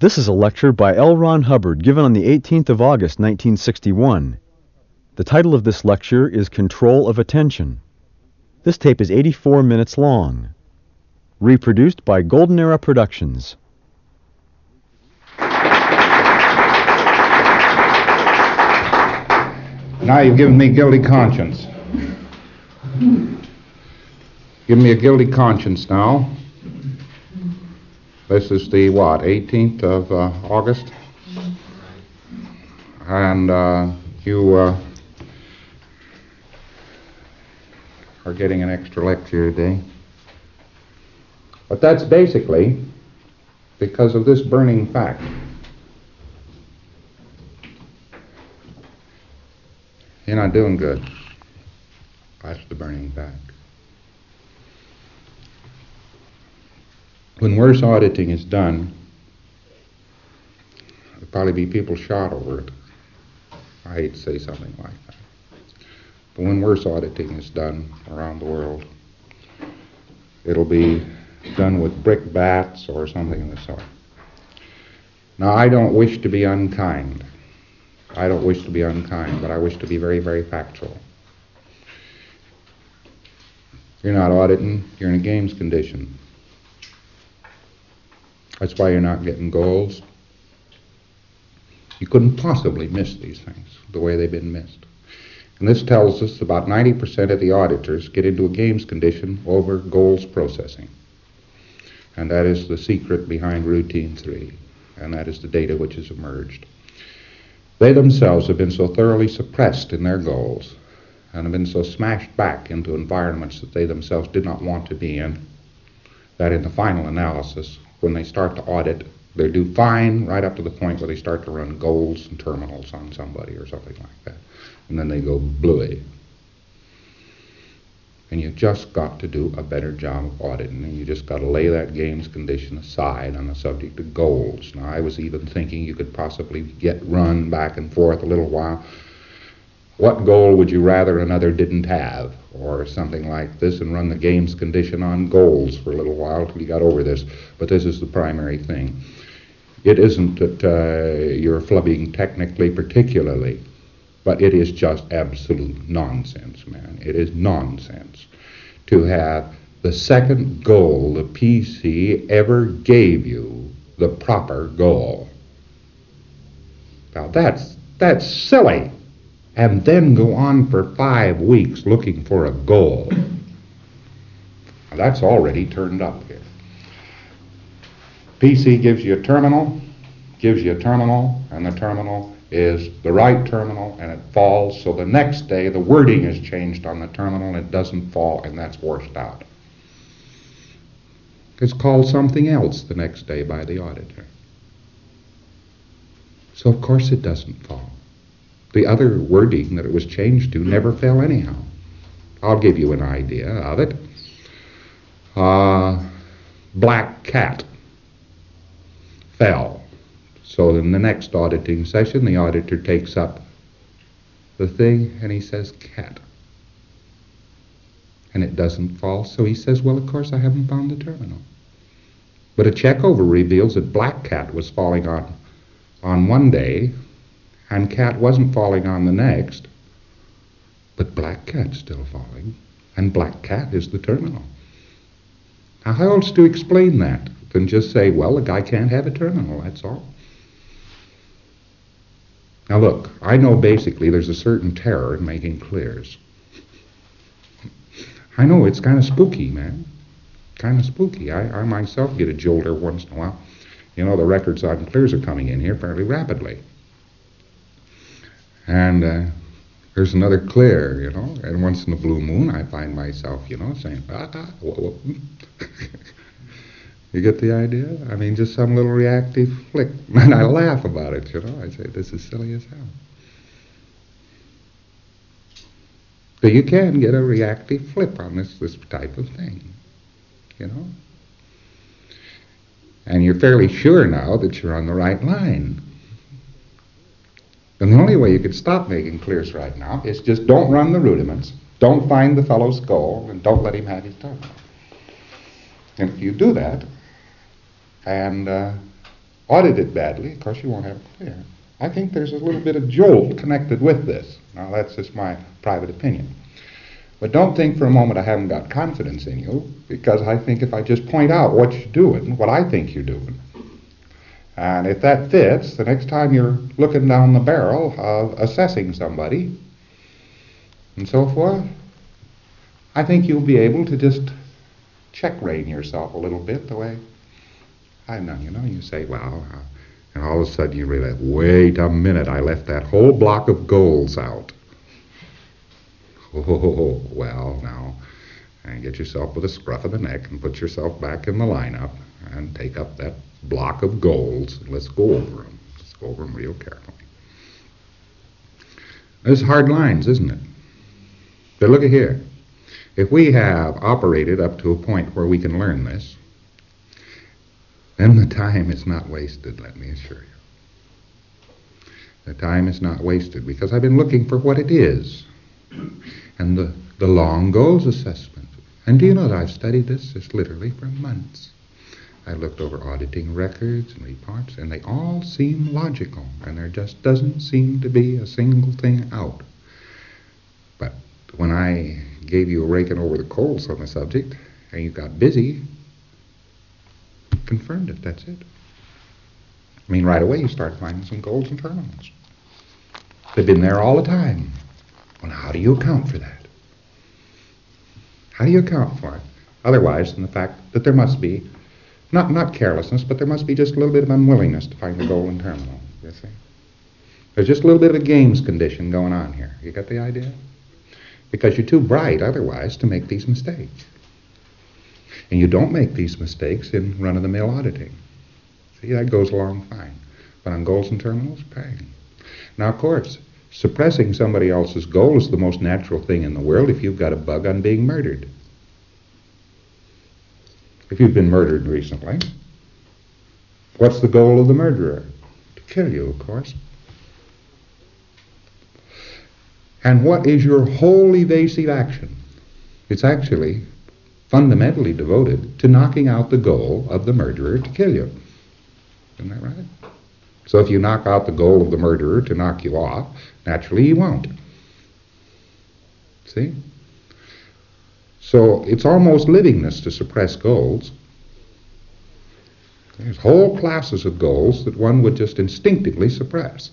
This is a lecture by L. Ron Hubbard given on the 18th of August, 1961. The title of this lecture is Control of Attention. This tape is 84 minutes long. Reproduced by Golden Era Productions. Now you've given me guilty conscience. Give me a guilty conscience now. This is the, 18th of August? And you are getting an extra lecture today. But that's basically because of this burning fact. You're not doing good. That's the burning fact. When worse auditing is done, there'll probably be people shot over it. I hate to say something like that. But when worse auditing is done around the world, it'll be done with brickbats or something of the sort. Now, I don't wish to be unkind. But I wish to be very, very factual. You're not auditing, you're in a games condition. That's why you're not getting goals. You couldn't possibly miss these things the way they've been missed. And this tells us about 90% of the auditors get into a games condition over goals processing. And that is the secret behind Routine 3. And that is the data which has emerged. They themselves have been so thoroughly suppressed in their goals and have been so smashed back into environments that they themselves did not want to be in, that in the final analysis, when they start to audit, they do fine right up to the point where they start to run goals and terminals on somebody or something like that. And then they go bluey. And you've just got to do a better job of auditing, and you just got to lay that games condition aside on the subject of goals. Now, I was even thinking you could possibly get run back and forth a little while. What goal would you rather another didn't have? Or something like this, and run the games condition on goals for a little while till you got over this. But this is the primary thing. It isn't that you're flubbing technically particularly, but it is just absolute nonsense, man. It is nonsense to have the second goal the PC ever gave you the proper goal. Now that's silly. And then go on for 5 weeks looking for a goal. Now that's already turned up here. PC gives you a terminal, and the terminal is the right terminal, and it falls, so the next day the wording is changed on the terminal and it doesn't fall, and that's washed out. It's called something else the next day by the auditor. So of course it doesn't fall. The other wording that it was changed to never fell anyhow. I'll give you an idea of it. Black cat fell. So in the next auditing session, the auditor takes up the thing and he says cat. And it doesn't fall, so he says, well, of course I haven't found the terminal. But a checkover reveals that black cat was falling on one day, and cat wasn't falling on the next, but black cat's still falling, and black cat is the terminal. Now, how else to explain that than just say, well, the guy can't have a terminal, that's all. Now look, I know basically there's a certain terror in making clears. I know it's kind of spooky, man. Kind of spooky. I myself get a jolter once in a while. You know, the records on clears are coming in here fairly rapidly. And there's another clear, you know, and once in a blue moon I find myself, you know, saying, whoa. You get the idea? I mean, just some little reactive flick. And I laugh about it, you know. I say, this is silly as hell. So you can get a reactive flip on this type of thing, you know. And you're fairly sure now that you're on the right line. And the only way you could stop making clears right now is just don't run the rudiments, don't find the fellow's goal, and don't let him have his terminal. And if you do that, and audit it badly, of course you won't have it clear. I think there's a little bit of jolt connected with this. Now that's just my private opinion. But don't think for a moment I haven't got confidence in you, because I think if I just point out what you're doing, what I think you're doing, and if that fits, the next time you're looking down the barrel of assessing somebody and so forth, I think you'll be able to just check-rein yourself a little bit the way I've done. You know, you say, well, and all of a sudden you realize, wait a minute, I left that whole block of goals out. Oh, well, now, and get yourself with a scruff of the neck and put yourself back in the lineup and take up that block of goals and let's go over them. Let's go over them real carefully. There's hard lines, isn't it? But look at here. If we have operated up to a point where we can learn this, then the time is not wasted, let me assure you. The time is not wasted because I've been looking for what it is. And the long goals assessment. And do you know that I've studied this just literally for months. I looked over auditing records and reports, and they all seem logical, and there just doesn't seem to be a single thing out. But when I gave you a raking over the coals on the subject, and you got busy, confirmed it, that's it. I mean, right away you start finding some goals and terminals. They've been there all the time. Well, how do you account for that? How do you account for it? Otherwise than the fact that there must be, not carelessness, but there must be just a little bit of unwillingness to find the goal and terminal, you see? There's just a little bit of a games condition going on here. You got the idea? Because you're too bright otherwise to make these mistakes. And you don't make these mistakes in run-of-the-mill auditing. See, that goes along fine. But on goals and terminals, bang. Now, of course, suppressing somebody else's goal is the most natural thing in the world if you've got a bug on being murdered. If you've been murdered recently, what's the goal of the murderer? To kill you, of course. And what is your whole evasive action? It's actually fundamentally devoted to knocking out the goal of the murderer to kill you. Isn't that right? So if you knock out the goal of the murderer to knock you off, naturally he won't. See? So it's almost livingness to suppress goals. There's whole classes of goals that one would just instinctively suppress.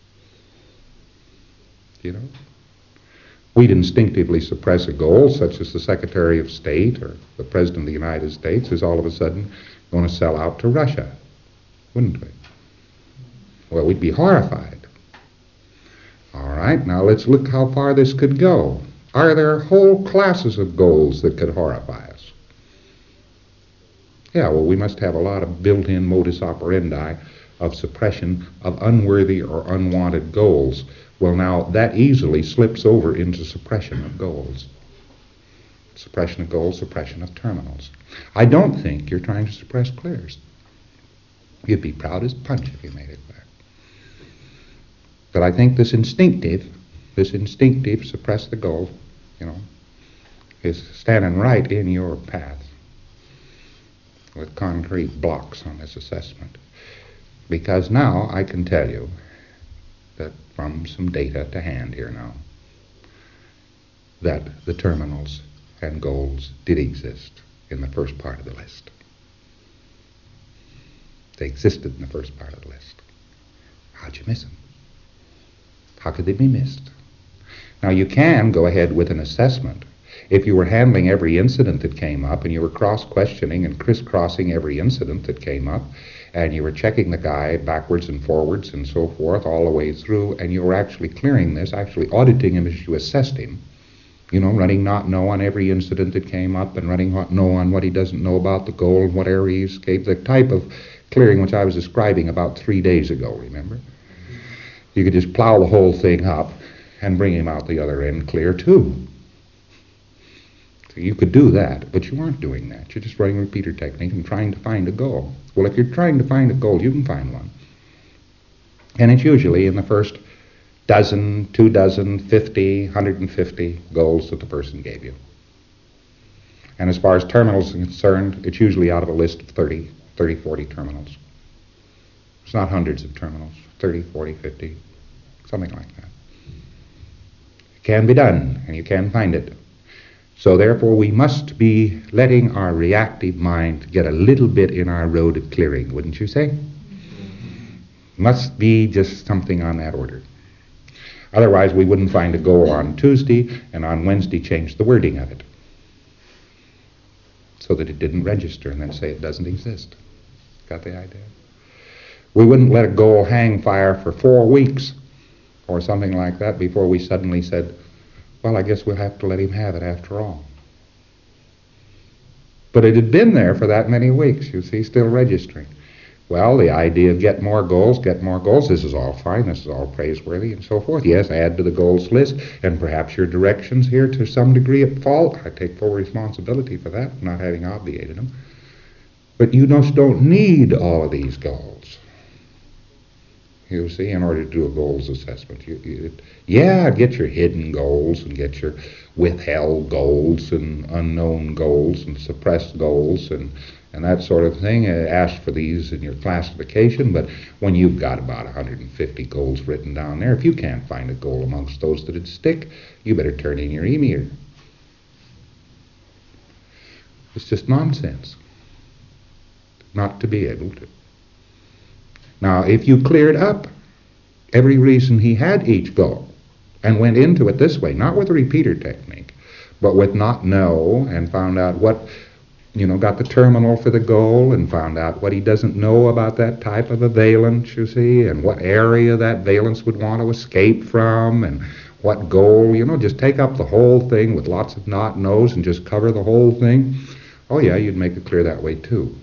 You know? We'd instinctively suppress a goal such as the Secretary of State or the President of the United States is all of a sudden going to sell out to Russia, wouldn't we? Well, we'd be horrified. All right, now let's look how far this could go. Are there whole classes of goals that could horrify us? Yeah, well, we must have a lot of built-in modus operandi of suppression of unworthy or unwanted goals. Well, now, that easily slips over into suppression of goals. Suppression of goals, suppression of terminals. I don't think you're trying to suppress clears. You'd be proud as punch if you made it clear. But I think this instinctive suppress the goal, you know, is standing right in your path with concrete blocks on this assessment. Because now I can tell you that from some data to hand here now, that the terminals and goals did exist in the first part of the list. They existed in the first part of the list. How'd you miss them? How could they be missed? Now you can go ahead with an assessment. If you were handling every incident that came up and you were cross-questioning and crisscrossing every incident that came up, and you were checking the guy backwards and forwards and so forth all the way through, and you were actually clearing this, actually auditing him as you assessed him, you know, running not know on every incident that came up and running not know on what he doesn't know about the goal and what area he escaped, the type of clearing which I was describing about 3 days ago, remember? You could just plow the whole thing up and bring him out the other end clear too. So you could do that, but you aren't doing that. You're just running repeater technique and trying to find a goal. Well, if you're trying to find a goal, you can find one. And it's usually in the first dozen, 2 dozen, 50, 150 goals that the person gave you. And as far as terminals are concerned, it's usually out of a list of 30, 40 terminals. It's not hundreds of terminals, 30, 40, 50, something like that. It can be done, and you can find it. So therefore we must be letting our reactive mind get a little bit in our road of clearing, wouldn't you say? Must be just something on that order. Otherwise we wouldn't find a goal on Tuesday and on Wednesday change the wording of it so that it didn't register and then say it doesn't exist. Got the idea? We wouldn't let a goal hang fire for 4 weeks or something like that before we suddenly said, well, I guess we'll have to let him have it after all. But it had been there for that many weeks, you see, still registering. Well, the idea of get more goals, this is all fine, this is all praiseworthy, and so forth. Yes, add to the goals list, and perhaps your directions here to some degree at fault. I take full responsibility for that, not having obviated them. But you just don't need all of these goals, you see, in order to do a goals assessment. Get your hidden goals and get your withheld goals and unknown goals and suppressed goals and that sort of thing. Ask for these in your classification, but when you've got about 150 goals written down there, if you can't find a goal amongst those that'd stick, you better turn in your e-meter. It's just nonsense not to be able to. Now, if you cleared up every reason he had each goal and went into it this way, not with a repeater technique, but with not know, and found out what, got the terminal for the goal and found out what he doesn't know about that type of a valence, you see, and what area that valence would want to escape from, and what goal, just take up the whole thing with lots of not knows and just cover the whole thing. Oh yeah, you'd make it clear that way too.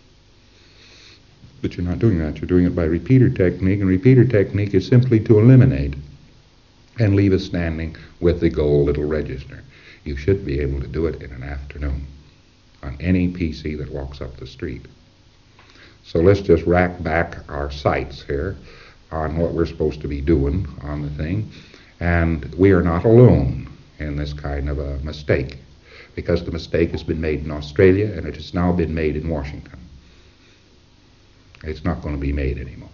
But you're not doing that. You're doing it by repeater technique, and repeater technique is simply to eliminate and leave it standing with the goal that'll register. You should be able to do it in an afternoon on any PC that walks up the street. So let's just rack back our sights here on what we're supposed to be doing on the thing. And we are not alone in this kind of a mistake, because the mistake has been made in Australia and it has now been made in Washington. It's not going to be made anymore.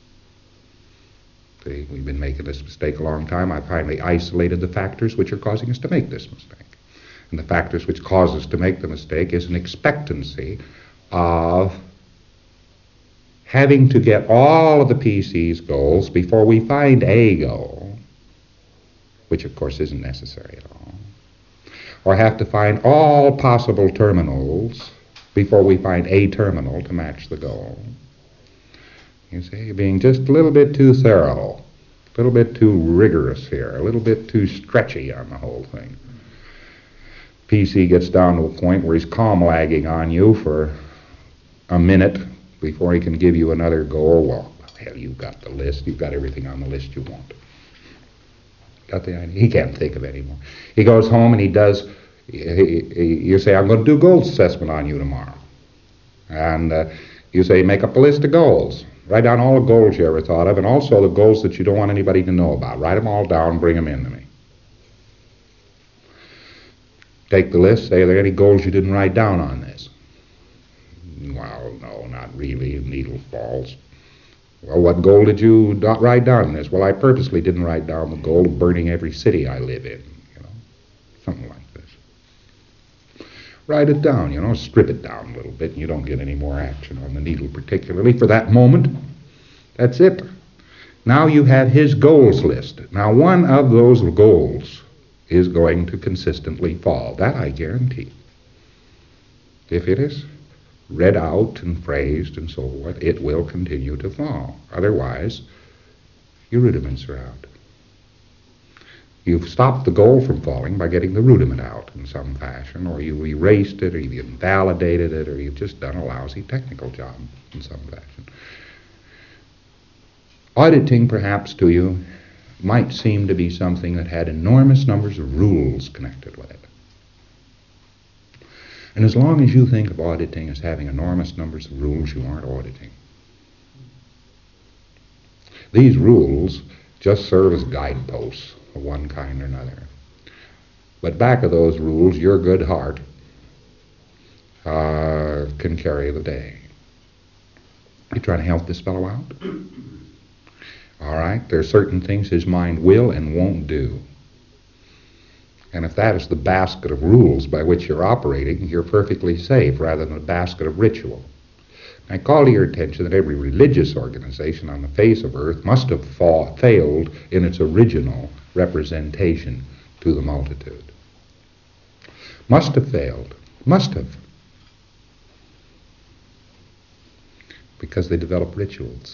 See, we've been making this mistake a long time. I finally isolated the factors which are causing us to make this mistake. And the factors which cause us to make the mistake is an expectancy of having to get all of the PC's goals before we find a goal, which of course isn't necessary at all, or have to find all possible terminals before we find a terminal to match the goal. You see, being just a little bit too thorough, a little bit too rigorous here, a little bit too stretchy on the whole thing. PC gets down to a point where he's calm-lagging on you for a minute before he can give you another goal. Well, hell, you've got the list. You've got everything on the list you want. Got the idea? He can't think of any more. He goes home and he does, you say, I'm going to do goals assessment on you tomorrow. And you say, make up a list of goals. Write down all the goals you ever thought of, and also the goals that you don't want anybody to know about. Write them all down, bring them in to me. Take the list, say, are there any goals you didn't write down on this? Well, no, not really. Needle falls. Well, what goal did you not write down on this? Well, I purposely didn't write down the goal of burning every city I live in, something like this. Write it down, strip it down a little bit, and you don't get any more action on the needle particularly for that moment. That's it. Now you have his goals list. Now one of those goals is going to consistently fall. That I guarantee. If it is read out and phrased and so forth, it will continue to fall. Otherwise, your rudiments are out. You've stopped the goal from falling by getting the rudiment out in some fashion, or you erased it, or you invalidated it, or you've just done a lousy technical job in some fashion. Auditing, perhaps, to you, might seem to be something that had enormous numbers of rules connected with it. And as long as you think of auditing as having enormous numbers of rules, you aren't auditing. These rules just serve as guideposts of one kind or another. But back of those rules, your good heart can carry the day. You trying to help this fellow out? All right, there are certain things his mind will and won't do. And if that is the basket of rules by which you're operating, you're perfectly safe rather than a basket of ritual. I call to your attention that every religious organization on the face of earth must have failed in its original representation to the multitude. Must have failed. Must have. Because they develop rituals.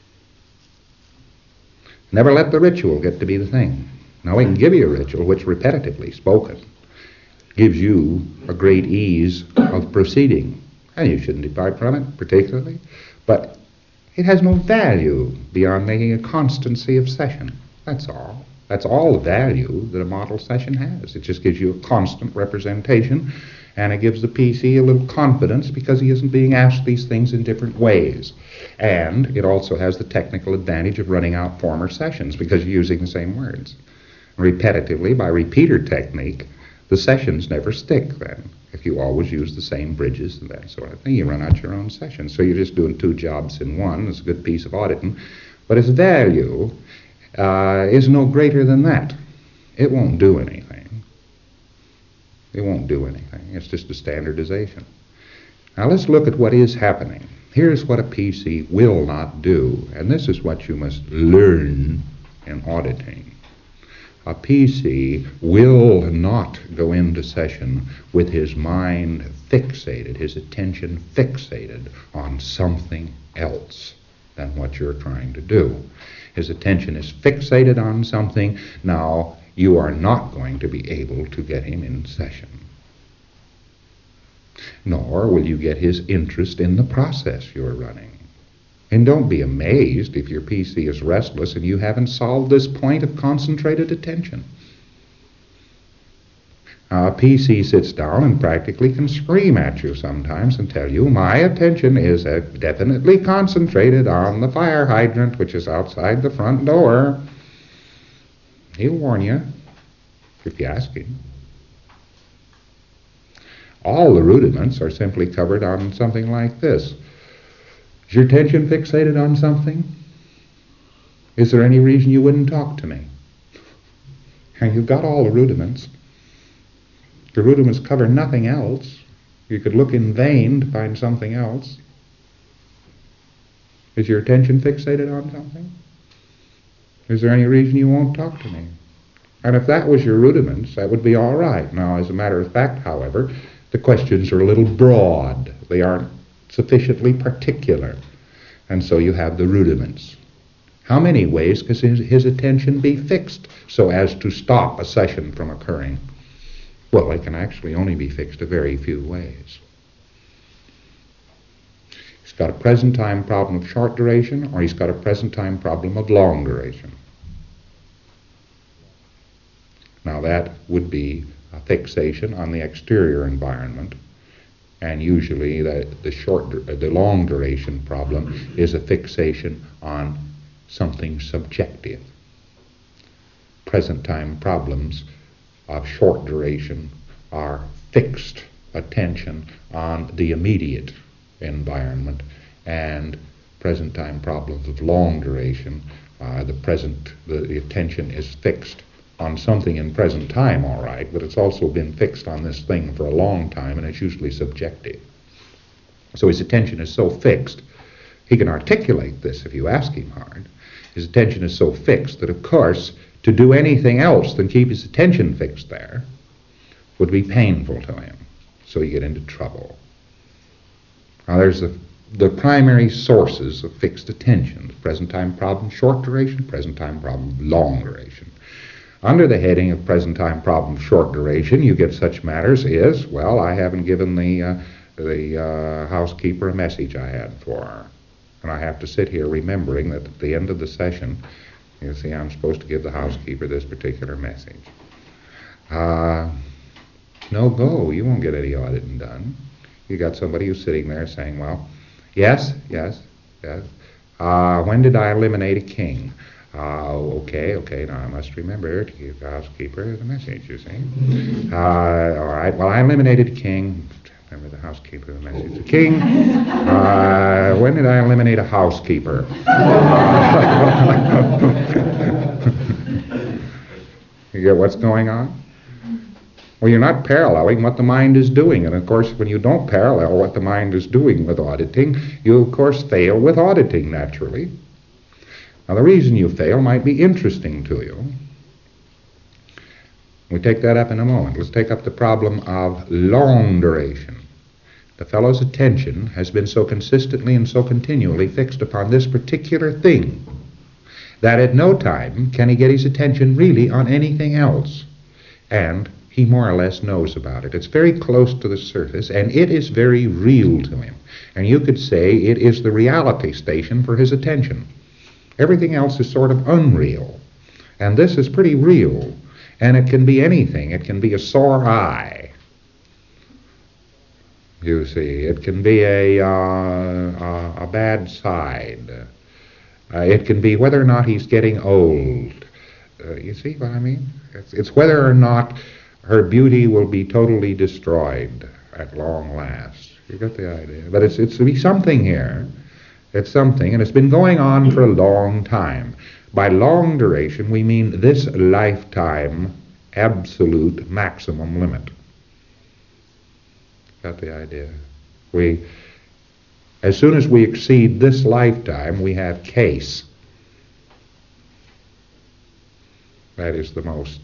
Never let the ritual get to be the thing. Now we can give you a ritual which repetitively spoken gives you a great ease of proceeding. And you shouldn't depart from it particularly. But it has no value beyond making a constancy of session. That's all. That's all the value that a model session has. It just gives you a constant representation, and it gives the PC a little confidence because he isn't being asked these things in different ways. And it also has the technical advantage of running out former sessions because you're using the same words. Repetitively, by repeater technique, the sessions never stick then. If you always use the same bridges and that sort of thing, you run out your own sessions. So you're just doing two jobs in one. It's a good piece of auditing. But its value is no greater than that. It won't do anything. It won't do anything. It's just a standardization. Now let's look at what is happening. Here's what a PC will not do, and this is what you must learn in auditing. A PC will not go into session with his mind fixated, his attention fixated on something else than what you're trying to do. His attention is fixated on something. Now, you are not going to be able to get him in session. Nor will you get his interest in the process you're running. And don't be amazed if your PC is restless and you haven't solved this point of concentrated attention. A PC sits down and practically can scream at you sometimes and tell you, my attention is definitely concentrated on the fire hydrant, which is outside the front door. He'll warn you, if you ask him. All the rudiments are simply covered on something like this. Is your attention fixated on something? Is there any reason you wouldn't talk to me? And you've got all the rudiments. The rudiments cover nothing else. You could look in vain to find something else. Is your attention fixated on something? Is there any reason you won't talk to me? And if that was your rudiments, that would be all right. Now, as a matter of fact, however, the questions are a little broad. They aren't sufficiently particular. And so you have the rudiments. How many ways can his attention be fixed so as to stop a session from occurring? Well, it can actually only be fixed a very few ways. He's got a present time problem of short duration, or he's got a present time problem of long duration. Now that would be a fixation on the exterior environment, and usually the long duration problem is a fixation on something subjective. Present time problems of short duration are fixed attention on the immediate environment, and present time problems of long duration, the attention is fixed on something in present time, all right, but it's also been fixed on this thing for a long time, and it's usually subjective. So his attention is so fixed, he can articulate this if you ask him hard. His attention is so fixed that, of course, to do anything else than keep his attention fixed there would be painful to him. So you get into trouble. Now there's the primary sources of fixed attention: present time problem, short duration; present time problem, long duration. Under the heading of present time problem, short duration, you get such matters as, well, I haven't given the housekeeper a message I had for her. And I have to sit here remembering that at the end of the session, you see, I'm supposed to give the housekeeper this particular message. No go. You won't get any auditing done. You got somebody who's sitting there saying, well, yes. When did I eliminate a king? Okay, now I must remember to give the housekeeper the message, you see. All right, well, I eliminated a king Remember the housekeeper, the message. The king, when did I eliminate a housekeeper? You get what's going on? Well, you're not paralleling what the mind is doing. And, of course, when you don't parallel what the mind is doing with auditing, you, of course, fail with auditing, naturally. Now, the reason you fail might be interesting to you. We'll take that up in a moment. Let's take up the problem of long duration. The fellow's attention has been so consistently and so continually fixed upon this particular thing that at no time can he get his attention really on anything else. And he more or less knows about it. It's very close to the surface, and it is very real to him. And you could say it is the reality station for his attention. Everything else is sort of unreal. And this is pretty real. And it can be anything. It can be a sore eye. You see, it can be a bad side. It can be whether or not he's getting old. You see what I mean? It's whether or not her beauty will be totally destroyed at long last. You get the idea? But it's to be something here. It's something, and it's been going on for a long time. By long duration, we mean this lifetime absolute maximum limit. Got the idea? As soon as we exceed this lifetime, we have case. That is the most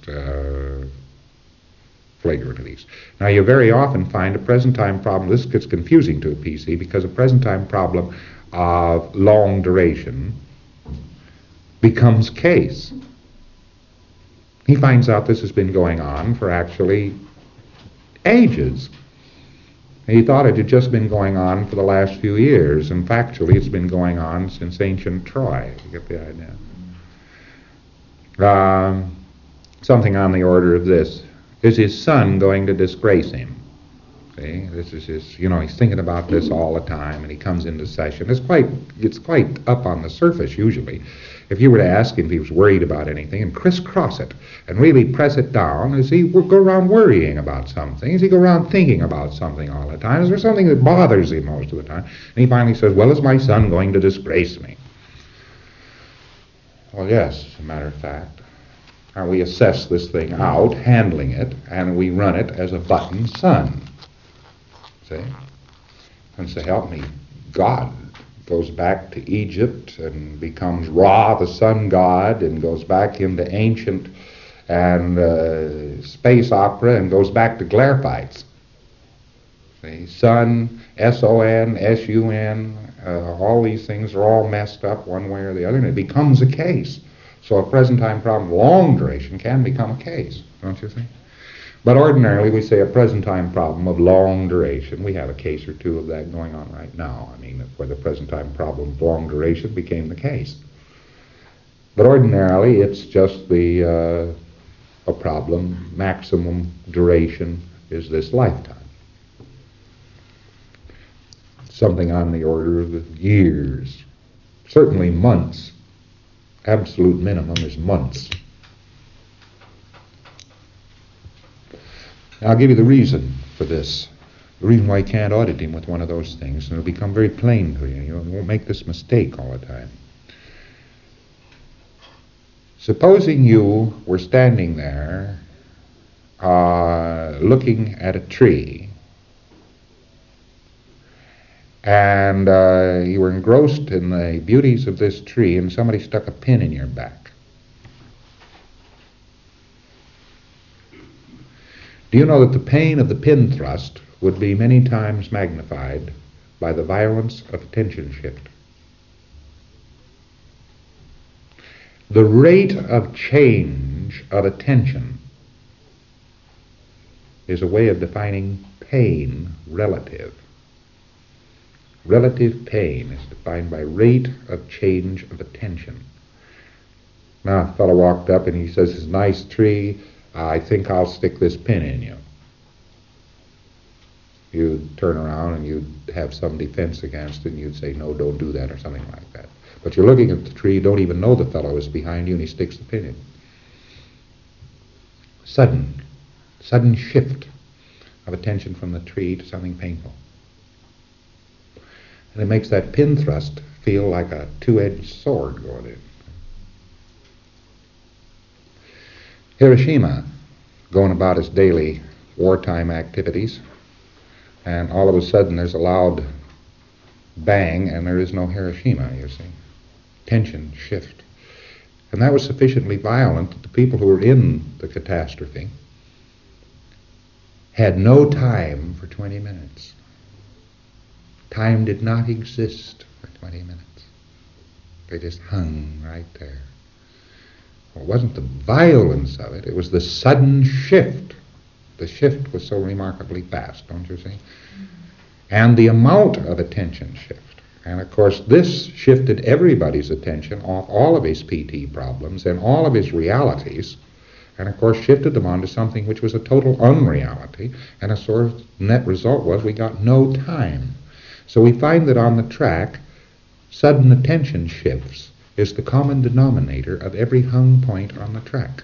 flagrant of these. Now, you very often find a present time problem. This gets confusing to a PC because a present time problem of long duration becomes case. He finds out this has been going on for actually ages. He thought it had just been going on for the last few years, and factually it's been going on since ancient Troy. You get the idea? Something on the order of this. Is his son going to disgrace him? See, this is his, he's thinking about this all the time, and he comes into session. It's quite up on the surface, usually. If you were to ask him if he was worried about anything and crisscross it and really press it down, does he go around worrying about something? Does he go around thinking about something all the time? Is there something that bothers him most of the time? And he finally says, well, is my son going to disgrace me? Well, yes, as a matter of fact. Now we assess this thing out, handling it, and we run it as a button son. See? And so help me, God goes back to Egypt and becomes Ra, the sun god, and goes back into ancient and space opera and goes back to Glarpites. See? Sun, S-O-N, S-U-N, all these things are all messed up one way or the other, and it becomes a case. So a present time problem, long duration, can become a case, don't you think? But ordinarily we say a present time problem of long duration. We have a case or two of that going on right now. I mean, where the present time problem of long duration became the case. But ordinarily it's just a problem, maximum duration is this lifetime. Something on the order of years, certainly months. Absolute minimum is months. Now, I'll give you the reason for this, the reason why you can't audit him with one of those things, and it'll become very plain to you. You won't make this mistake all the time. Supposing you were standing there looking at a tree, and you were engrossed in the beauties of this tree, and somebody stuck a pin in your back. Do you know that the pain of the pin thrust would be many times magnified by the violence of attention shift? The rate of change of attention is a way of defining pain relative. Relative pain is defined by rate of change of attention. Now, a fellow walked up and he says, "This nice tree, I think I'll stick this pin in you." You'd turn around and you'd have some defense against it, and you'd say, "No, don't do that," or something like that. But you're looking at the tree, you don't even know the fellow is behind you, and he sticks the pin in. Sudden shift of attention from the tree to something painful. And it makes that pin thrust feel like a two-edged sword going in. Hiroshima, going about its daily wartime activities, and all of a sudden there's a loud bang and there is no Hiroshima, you see. Tension shift. And that was sufficiently violent that the people who were in the catastrophe had no time for 20 minutes. Time did not exist for 20 minutes. They just hung right there. Well, it wasn't the violence of it, it was the sudden shift. The shift was so remarkably fast, don't you see? And the amount of attention shift. And of course this shifted everybody's attention off all of his PT problems and all of his realities, and of course shifted them onto something which was a total unreality, and a sort of net result was we got no time. So we find that on the track, sudden attention shifts is the common denominator of every hung point on the track.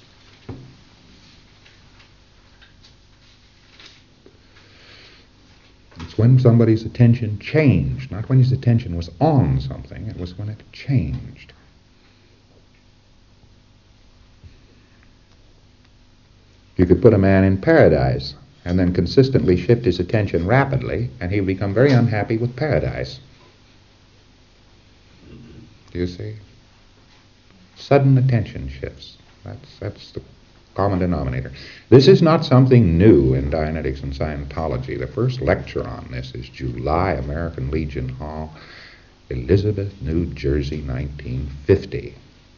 It's when somebody's attention changed, not when his attention was on something, it was when it changed. You could put a man in paradise and then consistently shift his attention rapidly, and he would become very unhappy with paradise. Do you see? Sudden attention shifts. That's the common denominator. This is not something new in Dianetics and Scientology. The first lecture on this is July, American Legion Hall, Elizabeth, New Jersey, 1950.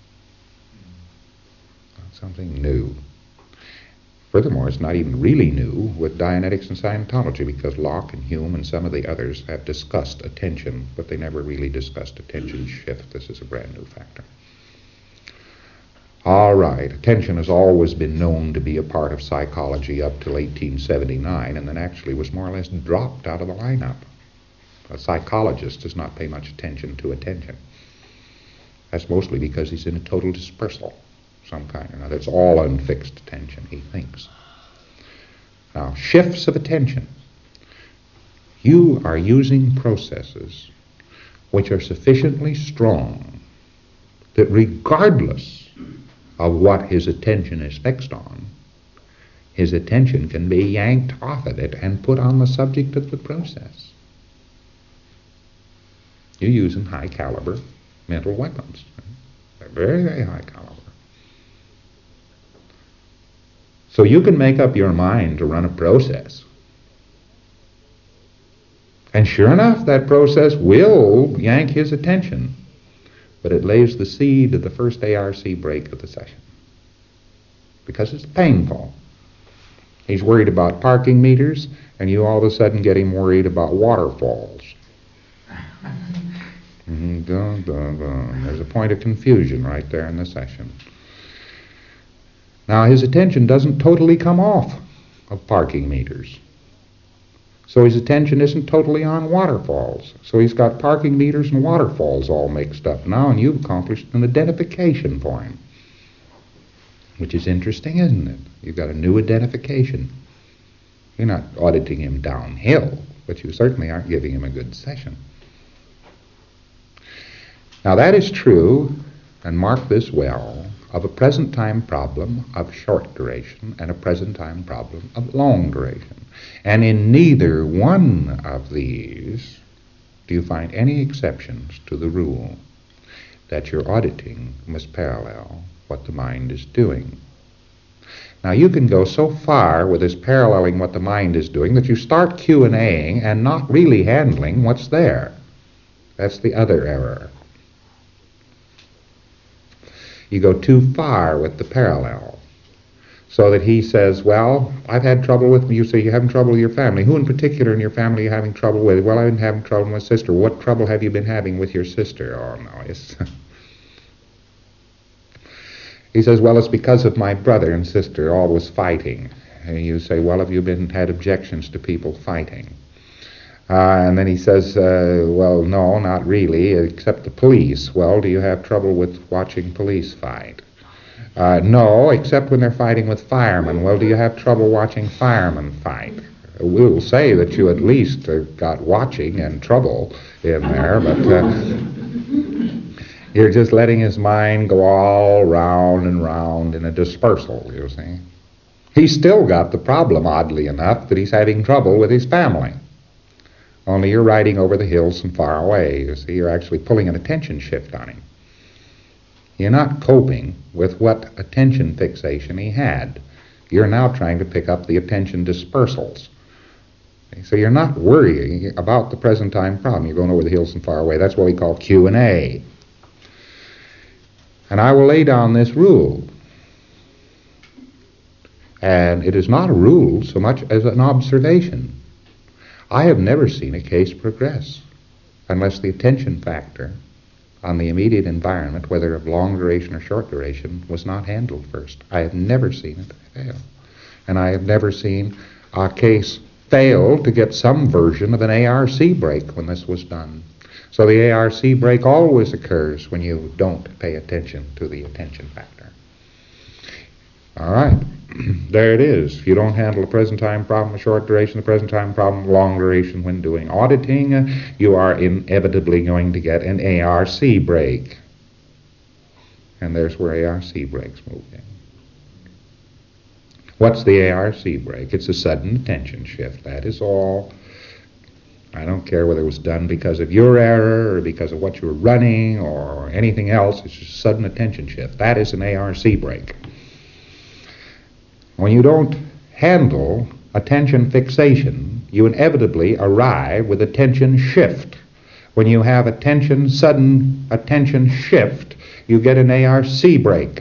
Not something new. Furthermore, it's not even really new with Dianetics and Scientology, because Locke and Hume and some of the others have discussed attention, but they never really discussed attention shift. This is a brand new factor. All right, attention has always been known to be a part of psychology up till 1879, and then actually was more or less dropped out of the lineup. A psychologist does not pay much attention to attention. That's mostly because he's in a total dispersal. Some kind or another. It's all unfixed attention, he thinks. Now, shifts of attention. You are using processes which are sufficiently strong that regardless of what his attention is fixed on, his attention can be yanked off of it and put on the subject of the process. You're using high caliber mental weapons. They're very, very high caliber. So you can make up your mind to run a process. And sure enough, that process will yank his attention. But it lays the seed of the first ARC break of the session. Because it's painful. He's worried about parking meters, and you all of a sudden get him worried about waterfalls. Dun, dun, dun. There's a point of confusion right there in the session. Now, his attention doesn't totally come off of parking meters. So his attention isn't totally on waterfalls. So he's got parking meters and waterfalls all mixed up now, and you've accomplished an identification for him. Which is interesting, isn't it? You've got a new identification. You're not auditing him downhill, but you certainly aren't giving him a good session. Now that is true, and mark this well, of a present time problem of short duration and a present time problem of long duration. And in neither one of these do you find any exceptions to the rule that your auditing must parallel what the mind is doing. Now you can go so far with this paralleling what the mind is doing that you start Q&Aing and not really handling what's there. That's the other error. You go too far with the parallel, so that he says, well, I've had trouble with, you say you're having trouble with your family. Who in particular in your family are you having trouble with? Well, I've been having trouble with my sister. What trouble have you been having with your sister? Oh, no, it's... He says, well, it's because of my brother and sister always fighting. And you say, well, have you had objections to people fighting? And then he says, well, no, not really, except the police. Well, do you have trouble with watching police fight? No, except when they're fighting with firemen. Well, do you have trouble watching firemen fight? we'll say that you at least got watching and trouble in there, but you're just letting his mind go all round and round in a dispersal, you see. He's still got the problem, oddly enough, that he's having trouble with his family. Only you're riding over the hills and far away, you see. You're actually pulling an attention shift on him. You're not coping with what attention fixation he had. You're now trying to pick up the attention dispersals. So you're not worrying about the present time problem. You're going over the hills and far away. That's what we call Q&A. And I will lay down this rule. And it is not a rule so much as an observation. I have never seen a case progress unless the attention factor on the immediate environment, whether of long duration or short duration, was not handled first. I have never seen it fail. And I have never seen a case fail to get some version of an ARC break when this was done. So the ARC break always occurs when you don't pay attention to the attention factor. All right. There it is. If you don't handle the present time problem of short duration, the present time problem of long duration when doing auditing, you are inevitably going to get an ARC break. And there's where ARC breaks move in. What's the ARC break? It's a sudden attention shift. That is all. I don't care whether it was done because of your error or because of what you were running or anything else. It's just a sudden attention shift. That is an ARC break. When you don't handle attention fixation, you inevitably arrive with attention shift. When you have sudden attention shift, you get an ARC break.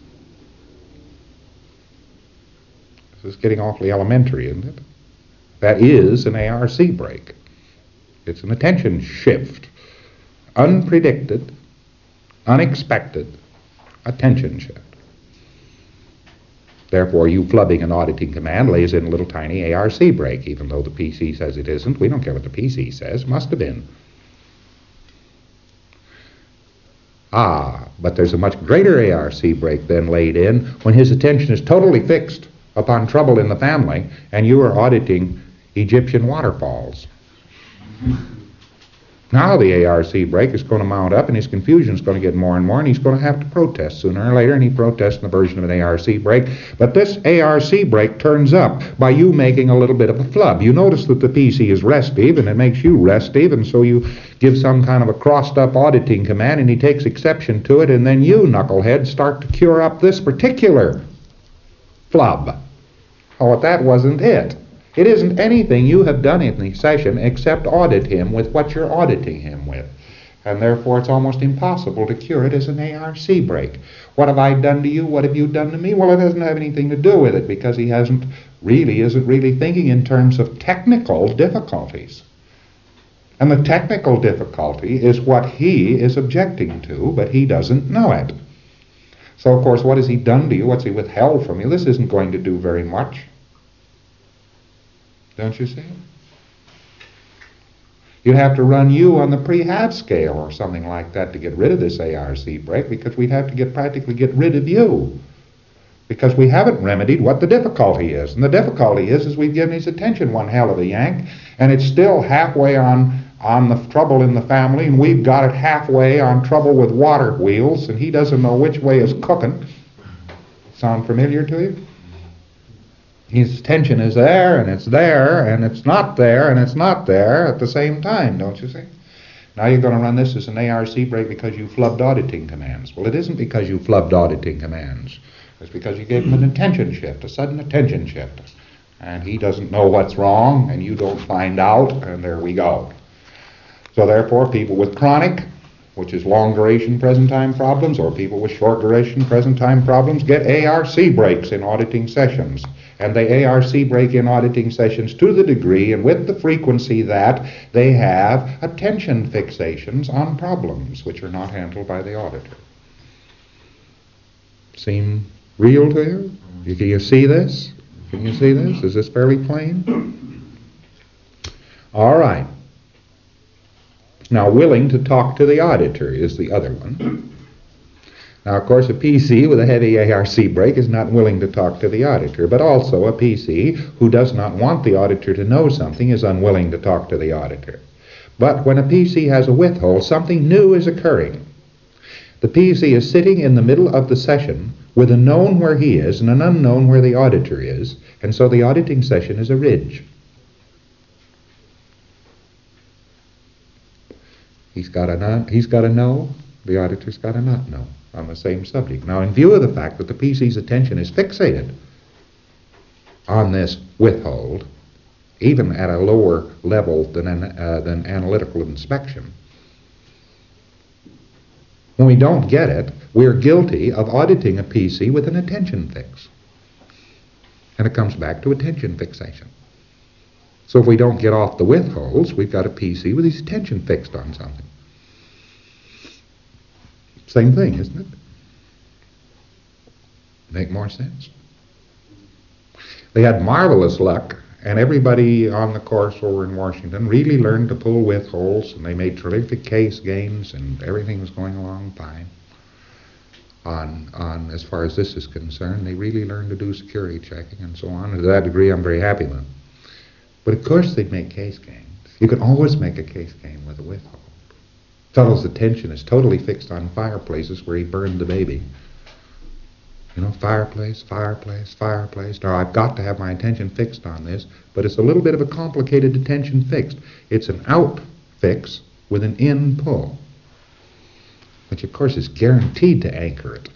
This is getting awfully elementary, isn't it? That is an ARC break. It's an attention shift. Unpredicted, unexpected attention shift. Therefore, you flubbing an auditing command lays in a little tiny ARC break, even though the PC says it isn't. We don't care what the PC says. Must have been. But there's a much greater ARC break then laid in when his attention is totally fixed upon trouble in the family and you are auditing Egyptian waterfalls. Now the ARC break is going to mount up and his confusion is going to get more and more and he's going to have to protest sooner or later, and he protests in the version of an ARC break. But this ARC break turns up by you making a little bit of a flub. You notice that the PC is restive and it makes you restive, and so you give some kind of a crossed up auditing command and he takes exception to it, and then you, knucklehead, start to cure up this particular flub. Oh, that wasn't it. It isn't anything you have done in the session except audit him with what you're auditing him with. And therefore it's almost impossible to cure it as an ARC break. What have I done to you? What have you done to me? Well, it doesn't have anything to do with it because he isn't really thinking in terms of technical difficulties. And the technical difficulty is what he is objecting to, but he doesn't know it. So, of course, what has he done to you? What's he withheld from you? This isn't going to do very much. Don't you see? You'd have to run you on the prehab scale or something like that to get rid of this ARC break, because we'd have to practically get rid of you. Because we haven't remedied what the difficulty is. And the difficulty is we've given his attention one hell of a yank, and it's still halfway on the trouble in the family, and we've got it halfway on trouble with water wheels, and he doesn't know which way is cooking. Sound familiar to you? His attention is there, and it's there, and it's not there, and it's not there at the same time, don't you see? Now you're going to run this as an ARC break because you flubbed auditing commands. Well, it isn't because you flubbed auditing commands. It's because you gave him an attention shift, a sudden attention shift. And he doesn't know what's wrong, and you don't find out, and there we go. So therefore, people with chronic, which is long duration present time problems, or people with short duration present time problems, get ARC breaks in auditing sessions. And they ARC break in auditing sessions to the degree and with the frequency that they have attention fixations on problems which are not handled by the auditor. Seem real to you? Can you see this? Can you see this? Is this fairly plain? All right. Now, willing to talk to the auditor is the other one. Now, of course, a PC with a heavy ARC brake is not willing to talk to the auditor, but also a PC who does not want the auditor to know something is unwilling to talk to the auditor. But when a PC has a withhold, something new is occurring. The PC is sitting in the middle of the session with a known where he is and an unknown where the auditor is, and so the auditing session is a ridge. He's got to know, the auditor's got to not know on the same subject. Now, in view of the fact that the PC's attention is fixated on this withhold, even at a lower level than analytical inspection, when we don't get it, we're guilty of auditing a PC with an attention fix. And it comes back to attention fixation. So if we don't get off the withholds, we've got a PC with his attention fixed on something. Same thing, isn't it? Make more sense? They had marvelous luck, and everybody on the course over in Washington really learned to pull withholds, and they made terrific case gains, and everything was going along fine. On as far as this is concerned, they really learned to do security checking and so on. And to that degree, I'm very happy with them. But of course they'd make case gains. You can always make a case gain with a withhold. Fellow's attention is totally fixed on fireplaces where he burned the baby. You know, fireplace, fireplace, fireplace. Now, I've got to have my attention fixed on this, but it's a little bit of a complicated attention fixed. It's an out fix with an in pull, which, of course, is guaranteed to anchor it.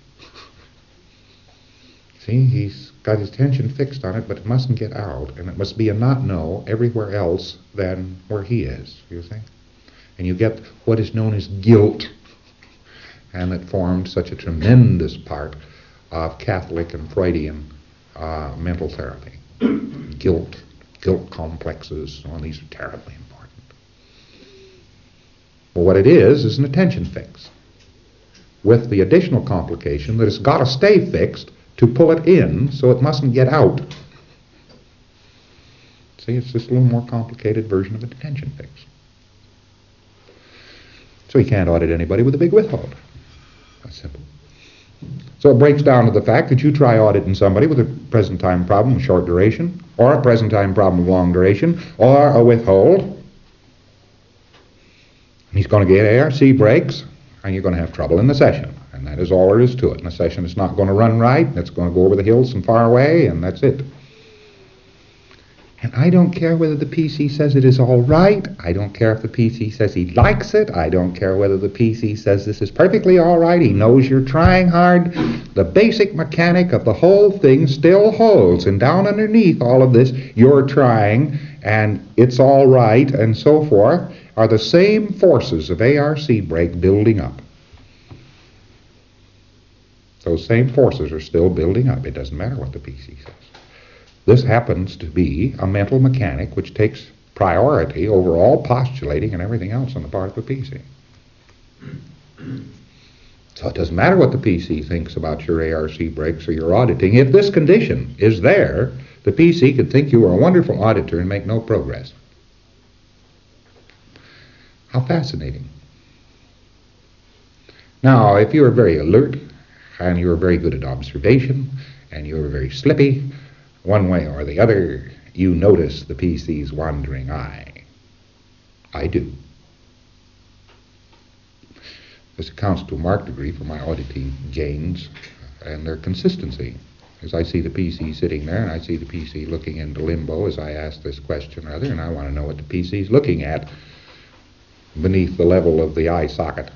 See, he's got his attention fixed on it, but it mustn't get out, and it must be a not no everywhere else than where he is, you see? And you get what is known as guilt, and it formed such a tremendous part of Catholic and Freudian mental therapy. Guilt complexes, all these are terribly important. Well, what it is an attention fix, with the additional complication that it's got to stay fixed to pull it in so it mustn't get out. See, it's just a little more complicated version of a attention fix. So you can't audit anybody with a big withhold. That's simple. So it breaks down to the fact that you try auditing somebody with a present time problem of short duration, or a present time problem of long duration, or a withhold. He's going to get ARC breaks, and you're going to have trouble in the session. And that is all there is to it. In the session, it's not going to run right, and it's going to go over the hills and far away, and that's it. And I don't care whether the PC says it is all right. I don't care if the PC says he likes it. I don't care whether the PC says this is perfectly all right. He knows you're trying hard. The basic mechanic of the whole thing still holds. And down underneath all of this, you're trying, and it's all right, and so forth, are the same forces of ARC brake building up. Those same forces are still building up. It doesn't matter what the PC says. This happens to be a mental mechanic which takes priority over all postulating and everything else on the part of the PC. So it doesn't matter what the PC thinks about your ARC breaks or your auditing. If this condition is there, the PC could think you are a wonderful auditor and make no progress. How fascinating. Now, if you are very alert, and you are very good at observation, and you are very slippy, one way or the other, you notice the PC's wandering eye. I do. This accounts to a marked degree for my auditing gains and their consistency. As I see the PC sitting there, and I see the PC looking into limbo as I ask this question or other, and I want to know what the PC's looking at beneath the level of the eye socket.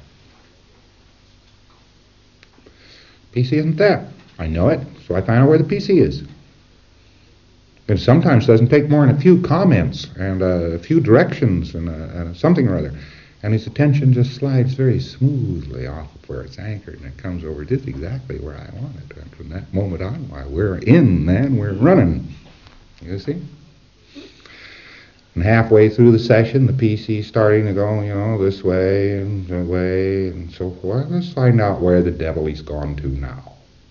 PC isn't there. I know it, so I find out where the PC is. It sometimes doesn't take more than a few comments and a few directions and something or other, and his attention just slides very smoothly off of where it's anchored, and it comes over just exactly where I want it. And from that moment on, why, we're in, man, we're running. You see? And halfway through the session, the PC's starting to go, you know, this way and that way and so forth. Let's find out where the devil he's gone to now.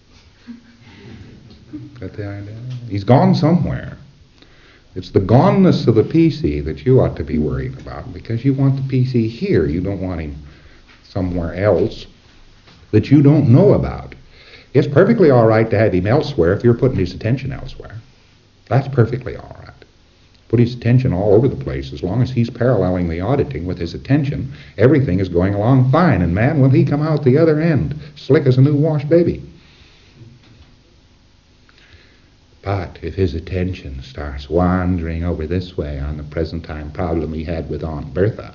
Got the idea? He's gone somewhere. It's the goneness of the PC that you ought to be worried about, because you want the PC here. You don't want him somewhere else. that you don't know about. It's perfectly all right to have him elsewhere if you're putting his attention elsewhere. That's perfectly all right. Put his attention all over the place. As long as he's paralleling the auditing with his attention, everything is going along fine. And man, will he come out the other end, slick as a new washed baby. But if his attention starts wandering over this way on the present time problem he had with Aunt Bertha,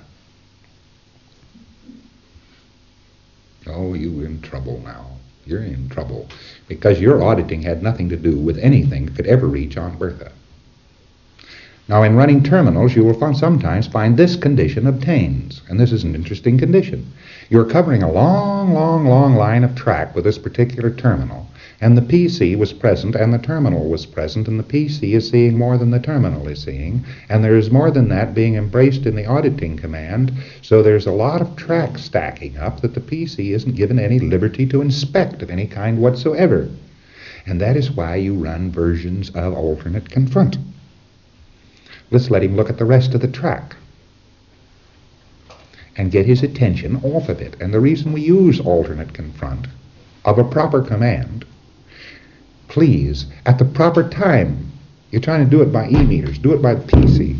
oh, you're in trouble now. You're in trouble. Because your auditing had nothing to do with anything that could ever reach Aunt Bertha. Now, in running terminals, you will sometimes find this condition obtains. And this is an interesting condition. You're covering a long, long, long line of track with this particular terminal. And the PC was present, and the terminal was present, and the PC is seeing more than the terminal is seeing. And there is more than that being embraced in the auditing command. So there's a lot of track stacking up that the PC isn't given any liberty to inspect of any kind whatsoever. And that is why you run versions of alternate confront. Let's let him look at the rest of the track and get his attention off of it. And the reason we use alternate confront of a proper command, please, at the proper time. You're trying to do it by e-meters. Do it by the PC.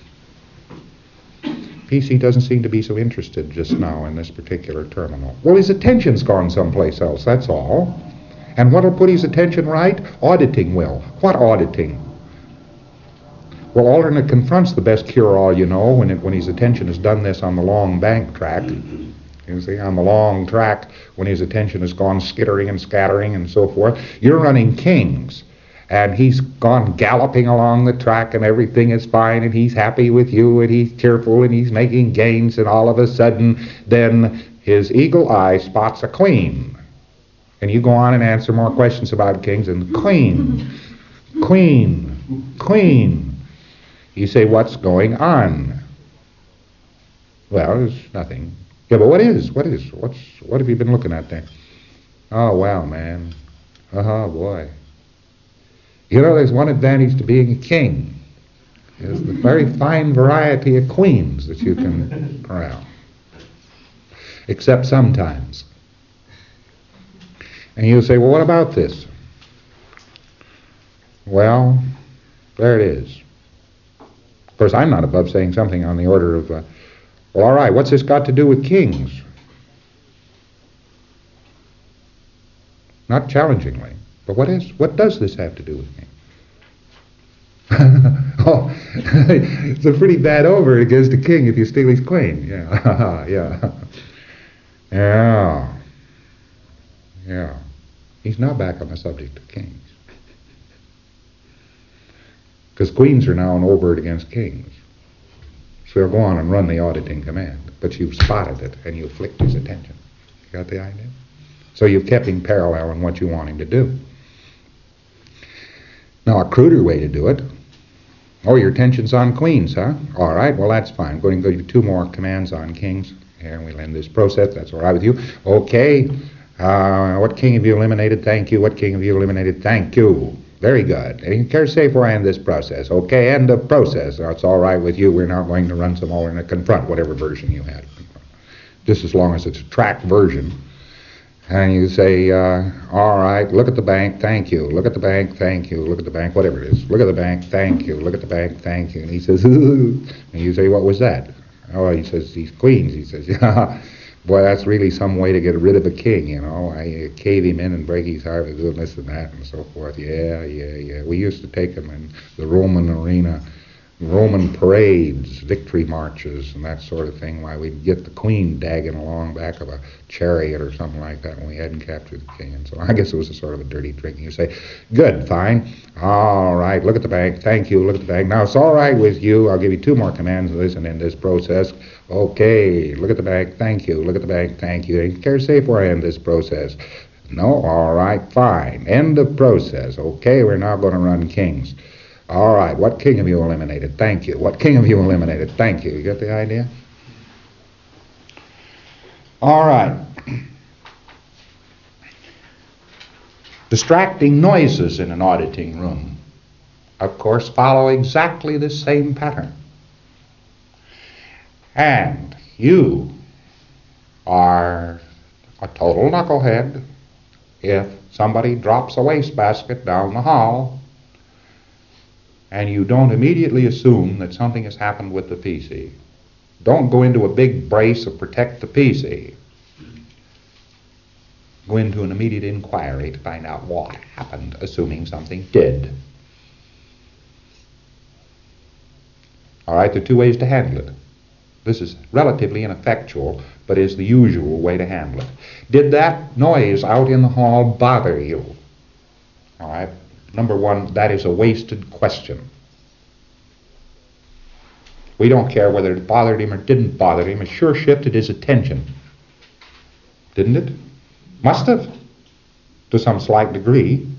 PC doesn't seem to be so interested just now in this particular terminal. Well, his attention's gone someplace else, that's all. And what'll put his attention right? Auditing will. What auditing? Well, alternate confront's the best cure-all, you know, when his attention has done this on the long bank track. You see, on the long track, when his attention has gone skittering and scattering and so forth, you're running kings. And he's gone galloping along the track and everything is fine and he's happy with you and he's cheerful and he's making gains, and all of a sudden, then his eagle eye spots a queen. And you go on and answer more questions about kings, and queen, queen, queen. You say, what's going on? Well, there's nothing. Yeah, but what have you been looking at there? Oh, well, man. Oh, boy. You know, there's one advantage to being a king. There's the very fine variety of queens that you can corral. Except sometimes. And you'll say, well, what about this? Well, there it is. Of course, I'm not above saying something on the order of, well, all right, what's this got to do with kings? Not challengingly, but what does this have to do with kings? Oh, it's a pretty bad over against a king if you steal his queen. Yeah, yeah. He's now back on the subject of kings. Because queens are now an overt against kings. So they'll go on and run the auditing command. But you've spotted it and you've flicked his attention. You got the idea? So you've kept him parallel in what you want him to do. Now a cruder way to do it. Oh, your attention's on queens, huh? All right, well that's fine. I'm going to give you 2 more commands on kings. Here, and we'll end this process. That's all right with you. Okay. What king have you eliminated? Thank you. What king have you eliminated? Thank you. Very good. And you care to say before I end this process? Okay, end of process. That's all right with you. We're now going to run some alternate confront, whatever version you had. Just as long as it's a track version. And you say, all right, look at the bank, thank you. Look at the bank, thank you. Look at the bank, whatever it is. Look at the bank, thank you. Look at the bank, thank you. And he says, ooh. And you say, what was that? Oh, he says, these queens. He says, yeah. Boy, that's really some way to get rid of a king, you know. I cave him in and break his heart with doing this and that and so forth. Yeah. We used to take him in the Roman arena, Roman parades, victory marches, and that sort of thing. Why, we'd get the queen dagging along back of a chariot or something like that when we hadn't captured the king. And so I guess it was a sort of a dirty trick. And you say, good, fine. All right, look at the bank. Thank you, look at the bank. Now, it's all right with you. I'll give you 2 more commands of this and end this process. Okay, look at the bank. Thank you. Look at the bank. Thank you. You care to say before I end this process? No? All right, fine. End of process. Okay, we're now going to run kings. All right, what king have you eliminated? Thank you. What king have you eliminated? Thank you. You get the idea? All right. Distracting noises in an auditing room, of course, follow exactly the same pattern. And you are a total knucklehead if somebody drops a wastebasket down the hall and you don't immediately assume that something has happened with the PC. Don't go into a big brace of protect the PC. Go into an immediate inquiry to find out what happened, assuming something did. All right, there are two ways to handle it. This is relatively ineffectual, but is the usual way to handle it. Did that noise out in the hall bother you? All right, number one, that is a wasted question. We don't care whether it bothered him or didn't bother him. It sure shifted his attention. Didn't it? Must have, to some slight degree.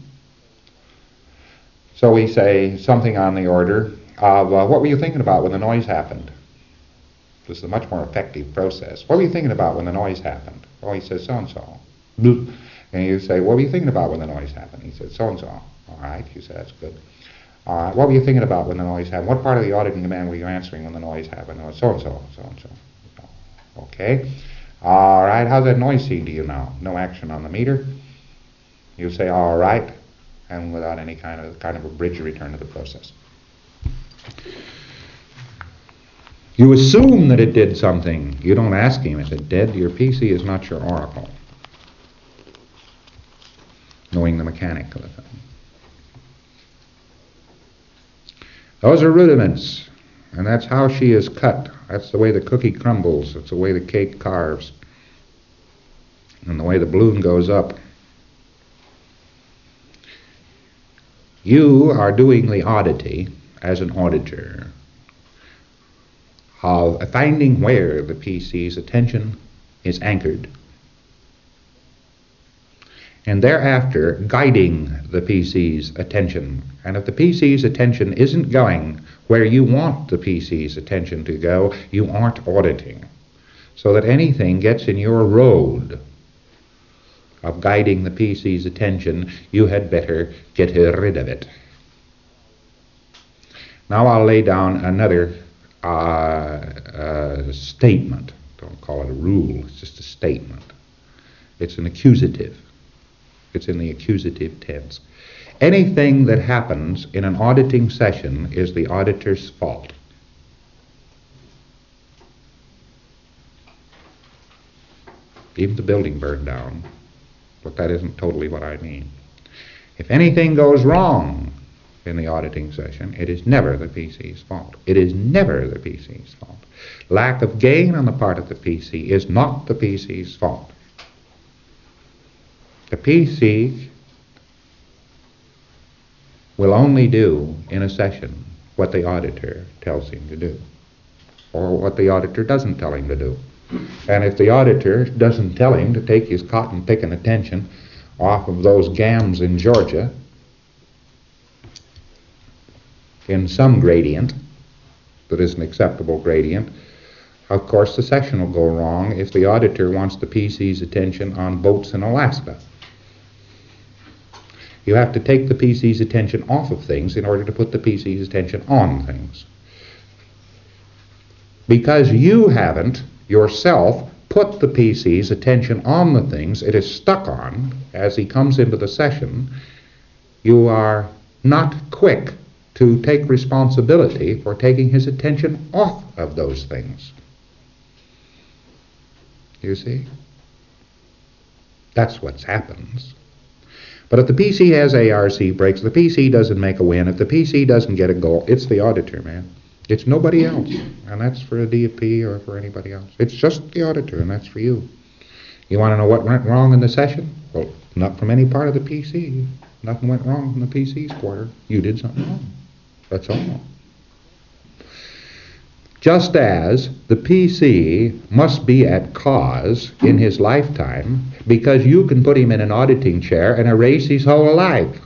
So we say something on the order of, what were you thinking about when the noise happened? This is a much more effective process. What were you thinking about when the noise happened? Oh, he says so-and-so. And you say, what were you thinking about when the noise happened? He said so-and-so. All right, you say, that's good. All right, what were you thinking about when the noise happened? What part of the auditing command were you answering when the noise happened? Oh, so-and-so, so-and-so. Okay. All right, how's that noise seem to you now? No action on the meter. You say, all right, and without any kind of a bridge return to the process. You assume that it did something. You don't ask him if it did. Your PC is not your oracle, knowing the mechanic of the thing. Those are rudiments, and that's how she is cut. That's the way the cookie crumbles. That's the way the cake carves, and the way the balloon goes up. You are doing the oddity as an auditor of finding where the PC's attention is anchored, and thereafter guiding the PC's attention. And if the PC's attention isn't going where you want the PC's attention to go, you aren't auditing. So that anything gets in your road of guiding the PC's attention, you had better get rid of it. Now I'll lay down another statement. Don't call it a rule, it's just a statement. It's an accusative. It's in the accusative tense. Anything that happens in an auditing session is the auditor's fault. Even the building burned down, but that isn't totally what I mean. If anything goes wrong in the auditing session, it is never the PC's fault. It is never the PC's fault. Lack of gain on the part of the PC is not the PC's fault. The PC will only do in a session what the auditor tells him to do, or what the auditor doesn't tell him to do. And if the auditor doesn't tell him to take his cotton-picking attention off of those gams in Georgia in some gradient that is an acceptable gradient, of course the session will go wrong if the auditor wants the PC's attention on boats in Alaska. You have to take the PC's attention off of things in order to put the PC's attention on things. Because you haven't yourself put the PC's attention on the things it is stuck on as he comes into the session, you are not quick to take responsibility for taking his attention off of those things. You see? That's what happens. But if the PC has ARC breaks, the PC doesn't make a win. If the PC doesn't get a goal, it's the auditor, man. It's nobody else. And that's for a DFP or for anybody else. It's just the auditor, and that's for you. You want to know what went wrong in the session? Well, not from any part of the PC. Nothing went wrong from the PC's quarter. You did something wrong. That's all. Just as the PC must be at cause in his lifetime because you can put him in an auditing chair and erase his whole life.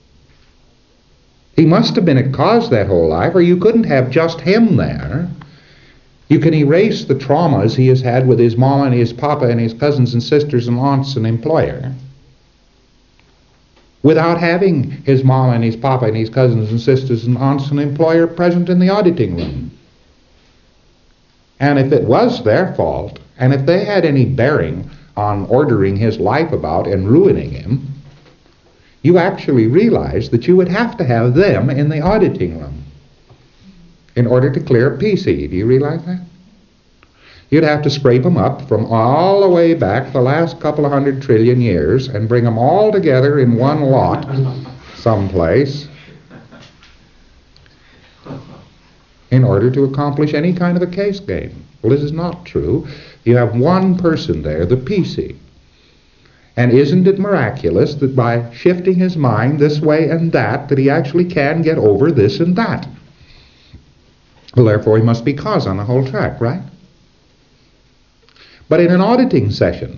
He must have been at cause that whole life, or you couldn't have just him there. You can erase the traumas he has had with his mama and his papa and his cousins and sisters and aunts and employer without having his mama and his papa and his cousins and sisters and aunts and employer present in the auditing room. And if it was their fault, and if they had any bearing on ordering his life about and ruining him, you actually realize that you would have to have them in the auditing room in order to clear a PC. Do you realize that? You'd have to scrape them up from all the way back the last couple of 100 trillion years and bring them all together in one lot someplace in order to accomplish any kind of a case game. Well, this is not true. You have one person there, the PC. And isn't it miraculous that by shifting his mind this way and that he actually can get over this and that? Well, therefore he must be cause on the whole track, right? But in an auditing session,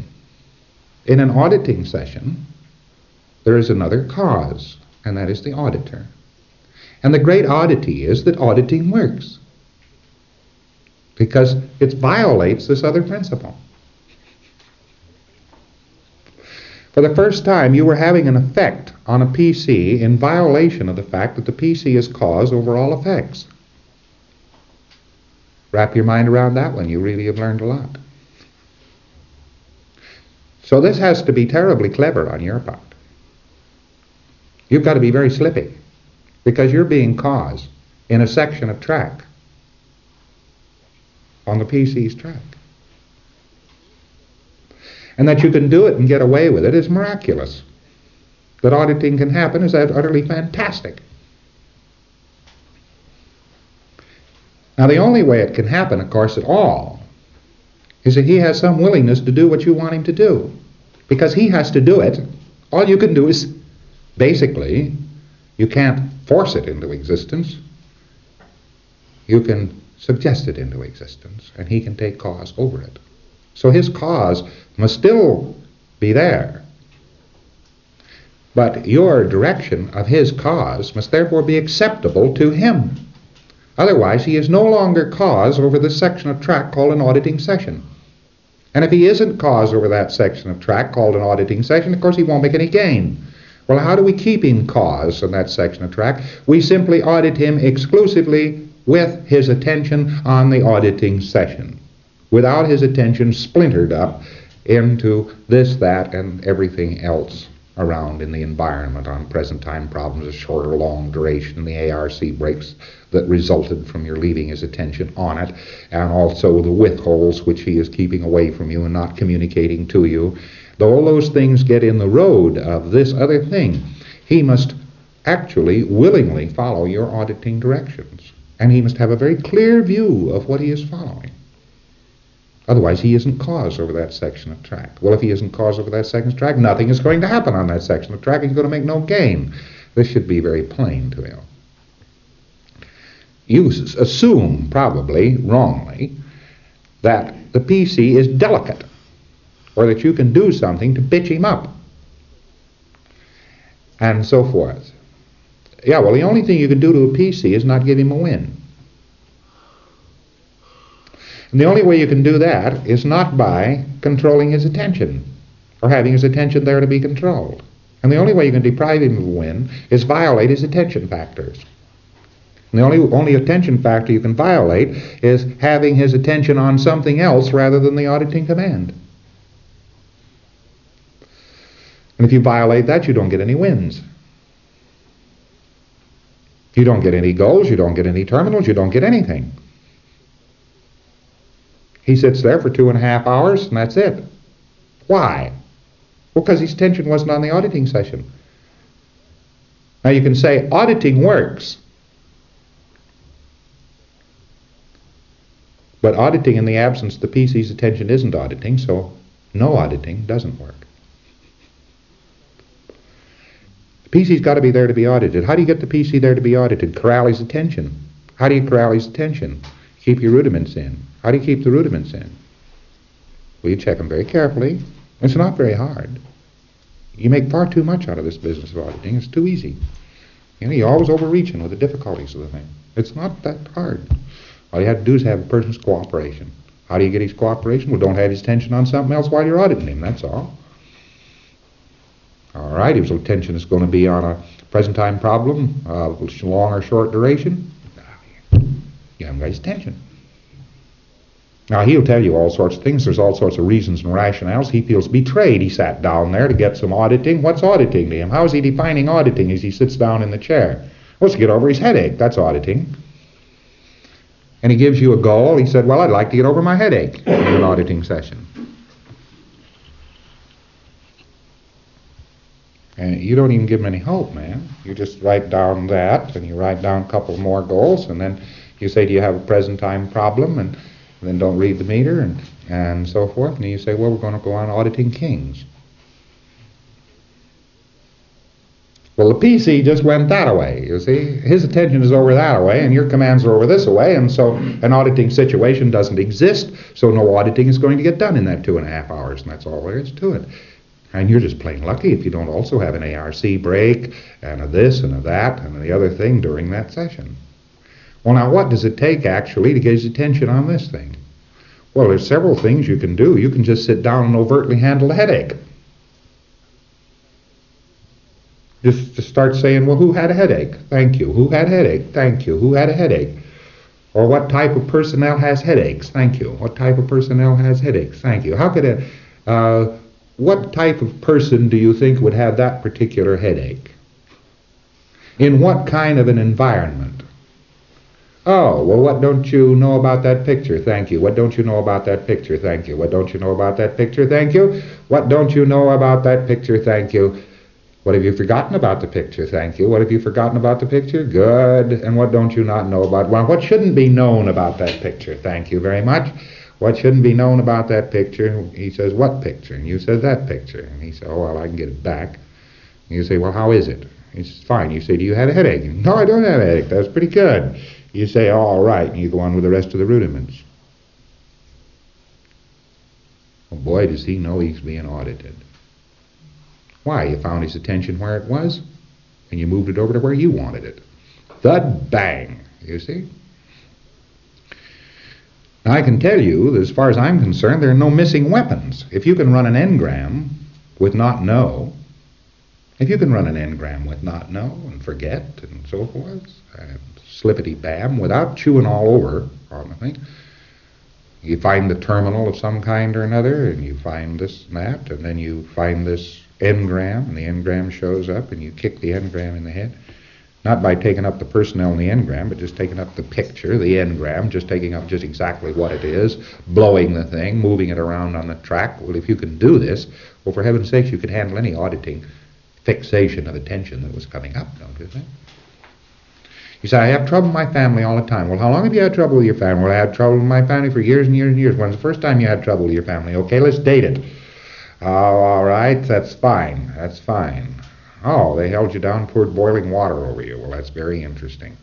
there is another cause, and that is the auditor. And the great oddity is that auditing works, because it violates this other principle. For the first time, you were having an effect on a PC in violation of the fact that the PC is cause over all effects. Wrap your mind around that one. You really have learned a lot. So this has to be terribly clever on your part. You've got to be very slippy, because you're being cause in a section of track on the PC's track. And that you can do it and get away with it is miraculous. That auditing can happen is utterly fantastic. Now the only way it can happen, of course, at all, is that he has some willingness to do what you want him to do. Because he has to do it. All you can do is, basically, you can't force it into existence. You can suggest it into existence, and he can take cause over it. So his cause must still be there. But your direction of his cause must therefore be acceptable to him. Otherwise, he is no longer cause over this section of track called an auditing session. And if he isn't cause over that section of track called an auditing session, of course he won't make any gain. Well, how do we keep him cause in that section of track? We simply audit him exclusively with his attention on the auditing session, without his attention splintered up into this, that, and everything else around in the environment on present time problems of short or long duration, the ARC breaks that resulted from your leaving his attention on it, and also the withholds which he is keeping away from you and not communicating to you. Though all those things get in the road of this other thing, he must actually willingly follow your auditing directions, and he must have a very clear view of what he is following. Otherwise, he isn't cause over that section of track. Well, if he isn't cause over that section of track, nothing is going to happen on that section of track, and he's going to make no gain. This should be very plain to you. You assume, probably wrongly, that the PC is delicate, or that you can do something to pitch him up, and so forth. Yeah, well, the only thing you can do to a PC is not give him a win. And the only way you can do that is not by controlling his attention, or having his attention there to be controlled. And the only way you can deprive him of a win is violate his attention factors. And the only attention factor you can violate is having his attention on something else rather than the auditing command. And if you violate that, you don't get any wins. You don't get any goals, you don't get any terminals, you don't get anything. He sits there for 2.5 hours, and that's it. Why? Well, because his attention wasn't on the auditing session. Now you can say auditing works, but auditing in the absence of the PC's attention isn't auditing, so no auditing doesn't work. The PC's got to be there to be audited. How do you get the PC there to be audited? Corral his attention. How do you corral his attention? Keep your rudiments in. How do you keep the rudiments in? Well, you check them very carefully. It's not very hard. You make far too much out of this business of auditing. It's too easy. You know, you're always overreaching with the difficulties of the thing. It's not that hard. All you have to do is have a person's cooperation. How do you get his cooperation? Well, don't have his attention on something else while you're auditing him, that's all. All right, his attention is going to be on a present time problem, long or short duration. You haven't got his attention. Now, he'll tell you all sorts of things. There's all sorts of reasons and rationales. He feels betrayed. He sat down there to get some auditing. What's auditing to him? How is he defining auditing as he sits down in the chair? Well, to get over his headache. That's auditing. And he gives you a goal. He said, well, I'd like to get over my headache in an auditing session. And you don't even give him any hope, man. You just write down that, and you write down a couple more goals, and then you say, do you have a present time problem? And then don't read the meter, and so forth. And you say, well, we're going to go on auditing kings. Well, the PC just went that way, you see. His attention is over that way, and your commands are over this way, and so an auditing situation doesn't exist, so no auditing is going to get done in that 2.5 hours, and that's all there is to it. And you're just plain lucky if you don't also have an ARC break, and a this, and a that, and the other thing during that session. Well, now, what does it take, actually, to get his attention on this thing? Well, there's several things you can do. You can just sit down and overtly handle the headache. Just to start saying, well, who had a headache? Thank you. Who had a headache? Thank you. Who had a headache? Or what type of personnel has headaches? Thank you. What type of personnel has headaches? Thank you. How could what type of person do you think would have that particular headache? In what kind of an environment? Oh, well, what don't you know about that picture? Thank you. What don't you know about that picture? Thank you. What don't you know about that picture? Thank you. What don't you know about that picture? Thank you. What have you forgotten about the picture? Thank you. What have you forgotten about the picture? Good. And what don't you not know about? Well, what shouldn't be known about that picture? Thank you very much. What shouldn't be known about that picture? He says, what picture? And you says, that picture. And he says, oh, well, I can get it back. And you say, well, how is it? He says, fine. You say, do you have a headache? No, I don't have a headache. That's pretty good. You say, oh, all right. And you go on with the rest of the rudiments. Well, boy, does he know he's being audited. Why? You found his attention where it was, and you moved it over to where you wanted it. The bang, you see? Now, I can tell you that as far as I'm concerned, there are no missing weapons. If you can run an engram with not know, if you can run an engram with not know and forget and so forth, and slippity-bam, without chewing all over on the thing, you find the terminal of some kind or another, and you find this and that, and then you find this engram, and the engram shows up, and you kick the engram in the head. Not by taking up the personnel in the engram, but just taking up the picture, the engram, just taking up just exactly what it is, blowing the thing, moving it around on the track. Well, if you can do this, well, for heaven's sakes, you could handle any auditing fixation of attention that was coming up, don't you think? You say, I have trouble with my family all the time. Well, how long have you had trouble with your family? Well, I had trouble with my family for years and years and years. When's the first time you had trouble with your family? Okay, let's date it. Oh, all right, that's fine. That's fine. Oh, they held you down, poured boiling water over you. Well, that's very interesting.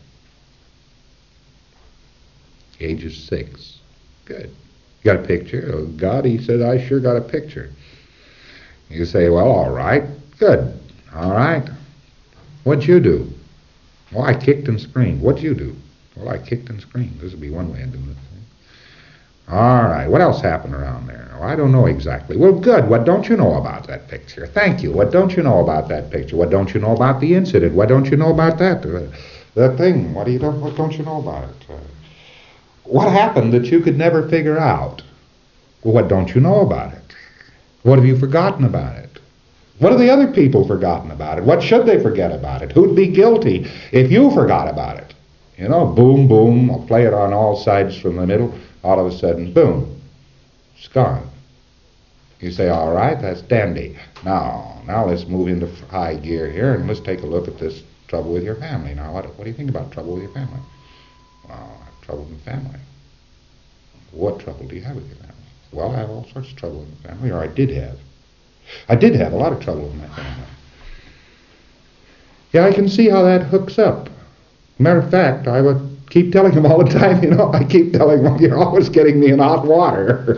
Age is 6. Good. You got a picture? Oh, God, he said, I sure got a picture. You say, well, all right. Good. All right. What'd you do? Well, I kicked and screamed. What'd you do? Well, I kicked and screamed. This would be one way of doing it. All right. What else happened around there? Oh, I don't know exactly. Well, good. What don't you know about that picture? Thank you. What don't you know about that picture? What don't you know about the incident? What don't you know about that? The thing. What don't you know about it? What happened that you could never figure out? Well, what don't you know about it? What have you forgotten about it? What have the other people forgotten about it? What should they forget about it? Who'd be guilty if you forgot about it? You know, boom, boom. I'll play it on all sides from the middle. All of a sudden, boom, it's gone. You say, all right, that's dandy. Now let's move into high gear here, and let's take a look at this trouble with your family. Now, what do you think about trouble with your family? Well, I have trouble with the family. What trouble do you have with your family? Well, I have all sorts of trouble with my family, or I did have. I did have a lot of trouble with my family. Yeah, I can see how that hooks up. Matter of fact, I would keep telling him all the time, I keep telling him, you're always getting me in hot water.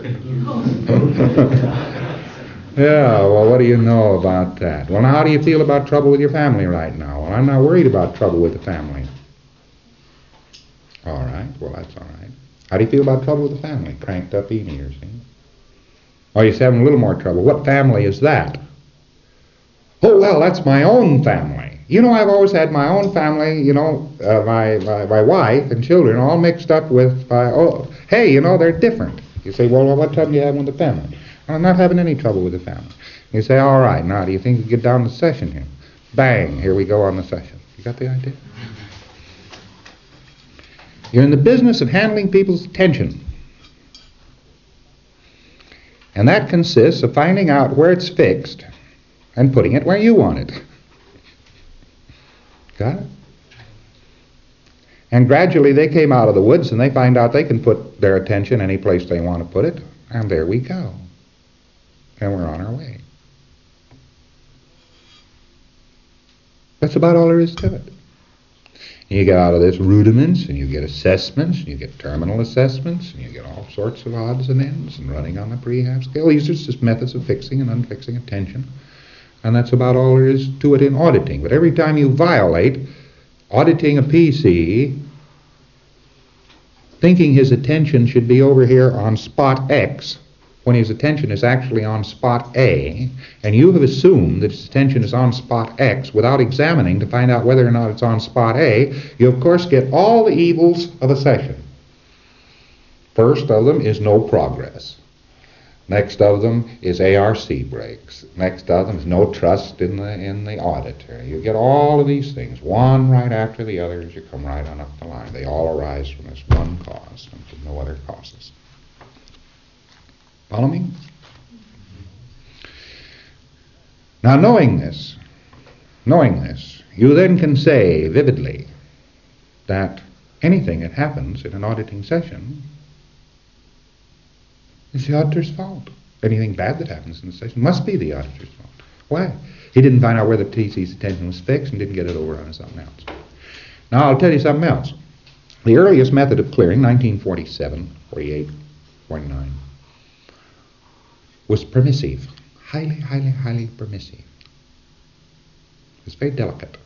Yeah, well, what do you know about that? Well, now, how do you feel about trouble with your family right now? Well, I'm not worried about trouble with the family. All right, well, that's all right. How do you feel about trouble with the family? Cranked up eating, you see? Oh, you're having a little more trouble. What family is that? Oh, well, that's my own family. I've always had my own family, my wife and children all mixed up with, hey, they're different. You say, well, what trouble do you have with the family? Well, I'm not having any trouble with the family. You say, all right, now do you think you can get down to the session here? Bang, here we go on the session. You got the idea? You're in the business of handling people's attention. And that consists of finding out where it's fixed and putting it where you want it. Got it? And gradually they came out of the woods and they find out they can put their attention any place they want to put it. And there we go. And we're on our way. That's about all there is to it. You get out of this rudiments, and you get assessments, and you get terminal assessments, and you get all sorts of odds and ends, and running on the prehab scale. These are just methods of fixing and unfixing attention. And that's about all there is to it in auditing. But every time you violate auditing a PC, thinking his attention should be over here on spot X, when his attention is actually on spot A, and you have assumed that his attention is on spot X without examining to find out whether or not it's on spot A, you of course get all the evils of a session. First of them is no progress. Next of them is ARC breaks. Next of them is no trust in the auditor. You get all of these things, one right after the other as you come right on up the line. They all arise from this one cause and from no other causes. Follow me? Now, knowing this, you then can say vividly that anything that happens in an auditing session is the auditor's fault. Anything bad that happens in the session must be the auditor's fault. Why? He didn't find out where the TC's attention was fixed and didn't get it over on something else. Now, I'll tell you something else. The earliest method of clearing, 1947, 48, 49, was permissive. Highly, highly, highly permissive. It was very delicate.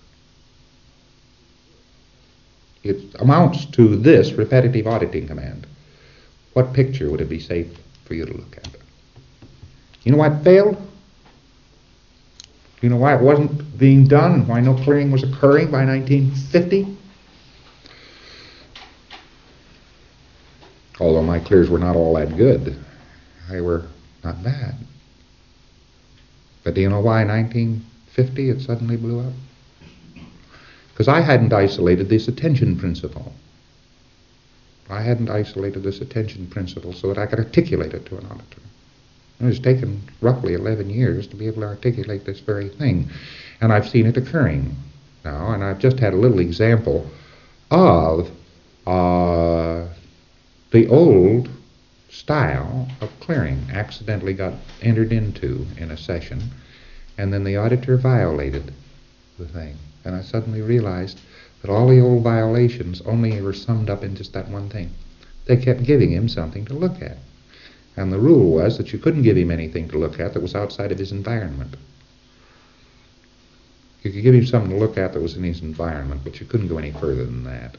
It amounts to this repetitive auditing command. What picture would it be safe for you to look at? You know why it failed? You know why it wasn't being done and why no clearing was occurring by 1950? Although my clears were not all that good, they were not bad. But do you know why 1950 it suddenly blew up? Because I hadn't isolated this attention principle. I hadn't isolated this attention principle so that I could articulate it to an auditor. It has taken roughly 11 years to be able to articulate this very thing. And I've seen it occurring now, and I've just had a little example of the old style of clearing accidentally got entered into in a session, and then the auditor violated the thing. And I suddenly realized that all the old violations only were summed up in just that one thing. They kept giving him something to look at. And the rule was that you couldn't give him anything to look at that was outside of his environment. You could give him something to look at that was in his environment, but you couldn't go any further than that.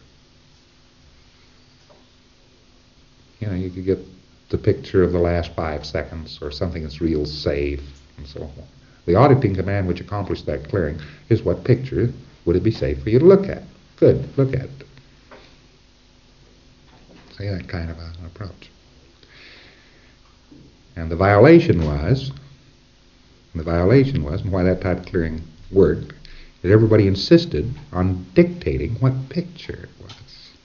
You know, you could get the picture of the last 5 seconds or something that's real safe and so on. The auditing command which accomplished that clearing is what picture would it be safe for you to look at. Good, look at it. See, that kind of an approach. And the violation was, and why that type of clearing worked, that everybody insisted on dictating what picture it was.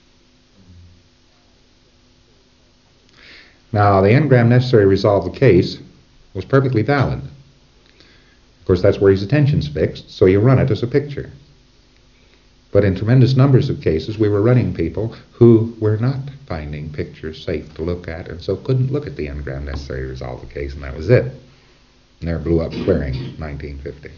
Now, the engram necessary to resolve the case was perfectly valid. Of course, that's where his attention's fixed, so you run it as a picture. But in tremendous numbers of cases, we were running people who were not finding pictures safe to look at, and so couldn't look at the engram necessary to resolve the case, and that was it. And there blew up clearing, 1950.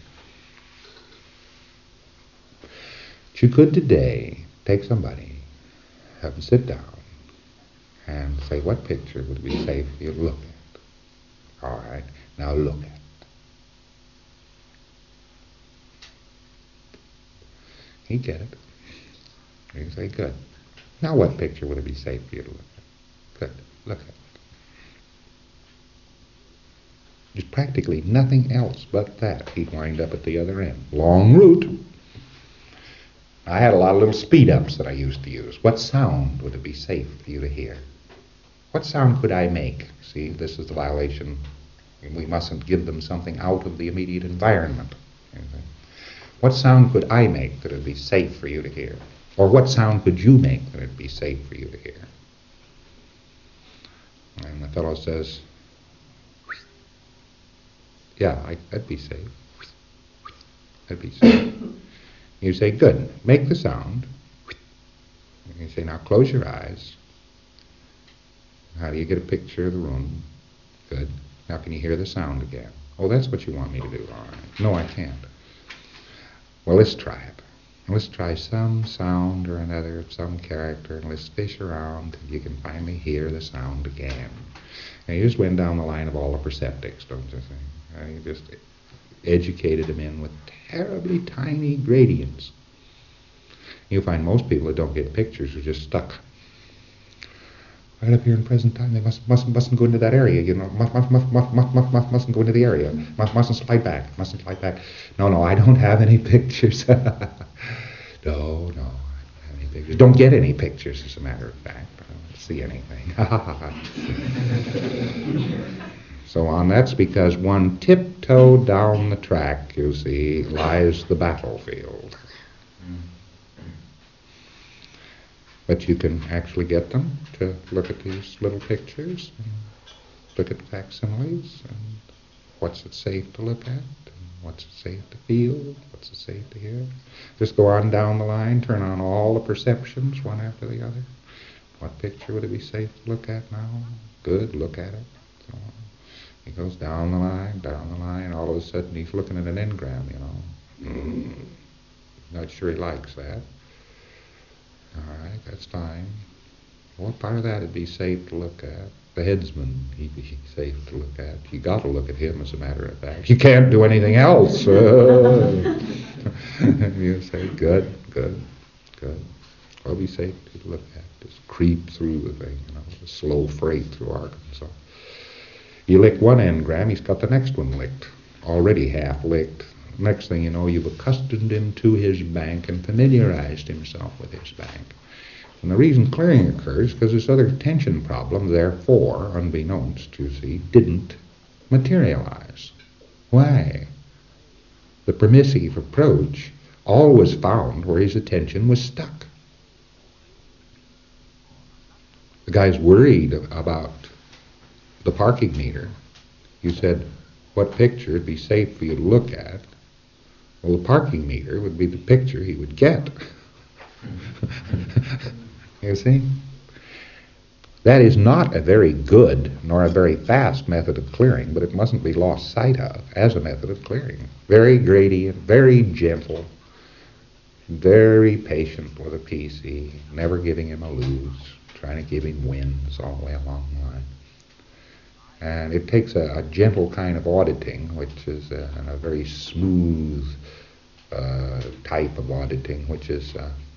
But you could today take somebody, have them sit down, and say, what picture would be safe for you to look at? All right, now look at it. He'd get it. He'd say, good. Now what picture would it be safe for you to look at? Good, look at it. There's practically nothing else but that. He'd wind up at the other end. Long route. I had a lot of little speed ups that I used to use. What sound would it be safe for you to hear? What sound could I make? See, this is the violation. We mustn't give them something out of the immediate environment. What sound could I make that would be safe for you to hear? Or what sound could you make that would be safe for you to hear? And the fellow says, yeah, that'd be safe. That'd be safe. You say, good, make the sound. You say, now close your eyes. How do you get a picture of the room? Good. Now can you hear the sound again? Oh, that's what you want me to do. All right. No, I can't. Well, let's try it. Let's try some sound or another of some character, and let's fish around till you can finally hear the sound again. And you just went down the line of all the perceptics, don't you think? You just educated them in with terribly tiny gradients. You'll find most people that don't get pictures are just stuck. Right up here in present time, they mustn't go into that area. You know, mustn't go into the area. Mustn't slide back. Mustn't slide back. No, I don't have any pictures. No, I don't have any pictures. Don't get any pictures, as a matter of fact. I don't see anything. So on. That's because one tiptoe down the track, you see, lies the battlefield. But you can actually get them to look at these little pictures, and look at facsimiles, and what's it safe to look at, and what's it safe to feel, what's it safe to hear. Just go on down the line, turn on all the perceptions, one after the other. What picture would it be safe to look at now? Good, look at it. So on. He goes down the line, all of a sudden he's looking at an engram, you know. Not sure he likes that. All right, that's fine. What part of that would be safe to look at? The headsman, he'd be safe to look at. You got to look at him, as a matter of fact. You can't do anything else. You say, good. I'll be safe to look at. Just creep through the thing, you know, a slow freight through Arkansas. You lick one engram, he's got the next one licked, already half licked. Next thing you know, you've accustomed him to his bank and familiarized himself with his bank. And the reason clearing occurs because this other tension problem, therefore, unbeknownst, you see, didn't materialize. Why? The permissive approach always found where his attention was stuck. The guy's worried about the parking meter. You said, what picture would be safe for you to look at? Well, the parking meter would be the picture he would get. You see? That is not a very good nor a very fast method of clearing, but it mustn't be lost sight of as a method of clearing. Very gradient, very gentle, very patient with a PC, never giving him a lose, trying to give him wins all the way along the line. And it takes a gentle kind of auditing, which is a very smooth type of auditing, which is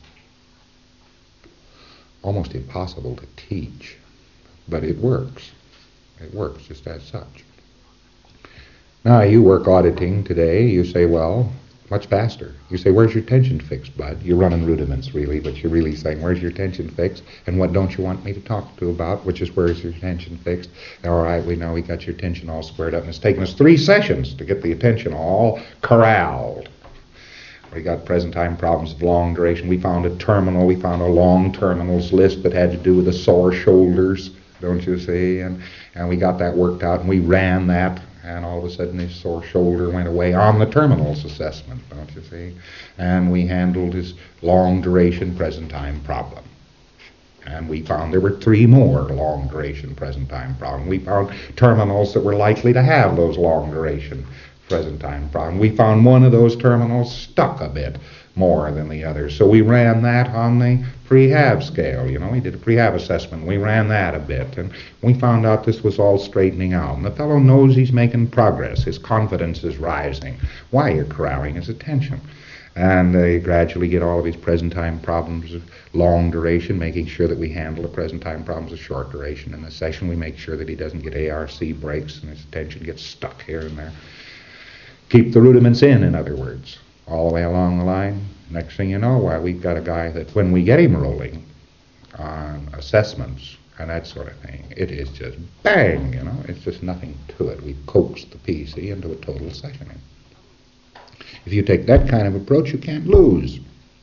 almost impossible to teach. But it works. It works just as such. Now, you work auditing today, you say, well, much faster. You say, where's your tension fixed, bud? You're running rudiments, really, but you're really saying, where's your tension fixed? And what don't you want me to talk to about, which is where's your tension fixed? All right, we know we got your tension all squared up, and it's taken us 3 sessions to get the attention all corralled. We got present time problems of long duration. We found a terminal. We found a long terminals list that had to do with the sore shoulders, don't you see? And we got that worked out, and we ran that, and all of a sudden his sore shoulder went away on the terminals assessment, don't you see? And we handled his long duration present time problem. And we found there were 3 more long duration present time problems. We found terminals that were likely to have those long duration present time problem. We found one of those terminals stuck a bit more than the others. So we ran that on the prehab scale. You know, we did a prehab assessment. We ran that a bit, and we found out this was all straightening out. And the fellow knows he's making progress. His confidence is rising. Why? You're corralling his attention. And they gradually get all of his present time problems of long duration, making sure that we handle the present time problems of short duration. In the session, we make sure that he doesn't get ARC breaks and his attention gets stuck here and there. Keep the rudiments in other words, all the way along the line. Next thing you know, why, we've got a guy that when we get him rolling on assessments, and that sort of thing. It is just bang, it's just nothing to it. We coaxed the PC into a total sessioning. If you take that kind of approach, you can't lose.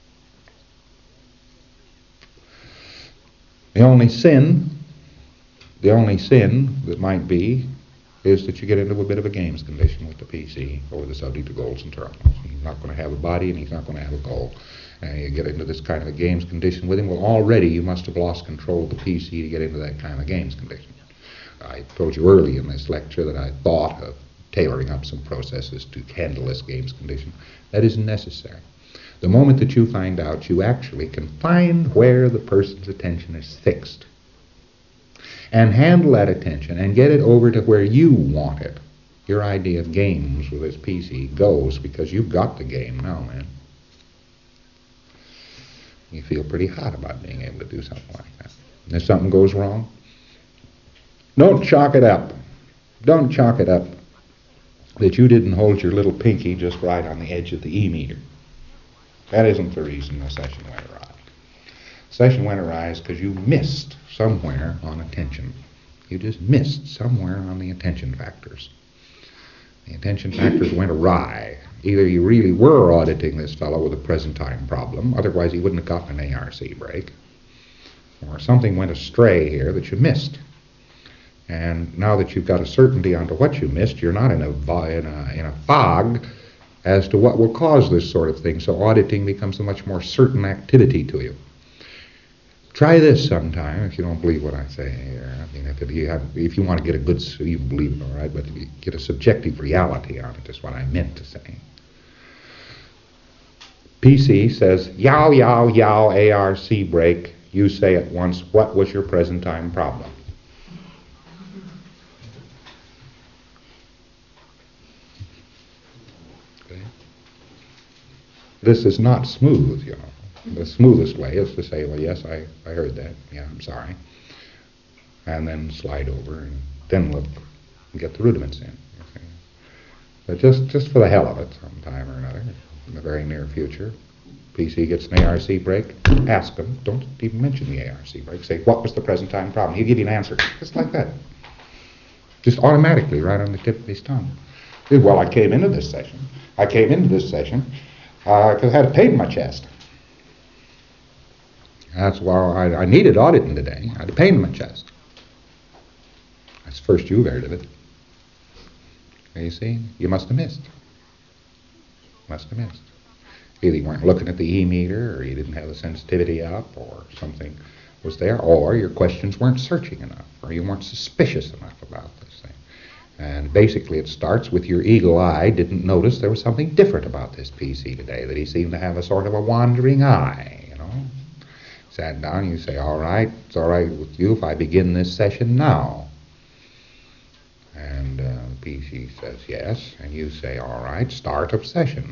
The only sin that might be is that you get into a bit of a games condition with the PC or the subject of goals and terminals. He's not going to have a body and he's not going to have a goal. And you get into this kind of a games condition with him. Well, already you must have lost control of the PC to get into that kind of a games condition. I told you early in this lecture that I thought of tailoring up some processes to handle this games condition. That isn't necessary. The moment that you find out, you actually can find where the person's attention is fixed and handle that attention and get it over to where you want it. Your idea of games with this PC goes because you've got the game now, man. You feel pretty hot about being able to do something like that. And if something goes wrong, don't chalk it up. Don't chalk it up that you didn't hold your little pinky just right on the edge of the E-meter. That isn't the reason the session went awry. Session went awry because you missed somewhere on attention. You just missed somewhere on the attention factors. The attention factors went awry. Either you really were auditing this fellow with a present time problem, otherwise he wouldn't have gotten an ARC break, or something went astray here that you missed. And now that you've got a certainty onto what you missed, you're not in a fog as to what will cause this sort of thing. So auditing becomes a much more certain activity to you. Try this sometime if you don't believe what I say here. I mean, if you want to get a good, you believe it, all right, but if you get a subjective reality on it is what I meant to say. PC says, yow, yow, yow, ARC break. You say at once, what was your present time problem? Okay. This is not smooth, The smoothest way is to say, well, yes, I heard that. Yeah, I'm sorry. And then slide over and then look and get the rudiments in. But just for the hell of it, sometime or another, in the very near future, PC gets an ARC break, ask him, don't even mention the ARC break, say, what was the present time problem? He'll give you an answer, just like that. Just automatically, right on the tip of his tongue. Well, I came into this session because I had a pain in my chest. That's why I needed auditing today. I had a pain in my chest. That's the first you've heard of it. You see, you must have missed. Either you weren't looking at the E-meter, or you didn't have the sensitivity up, or something was there, or your questions weren't searching enough, or you weren't suspicious enough about this thing. And basically it starts with your eagle eye didn't notice there was something different about this PC today, that he seemed to have a sort of a wandering eye. Sat down, you say, all right, it's all right with you if I begin this session now. And PC says yes, and you say, all right, start of session.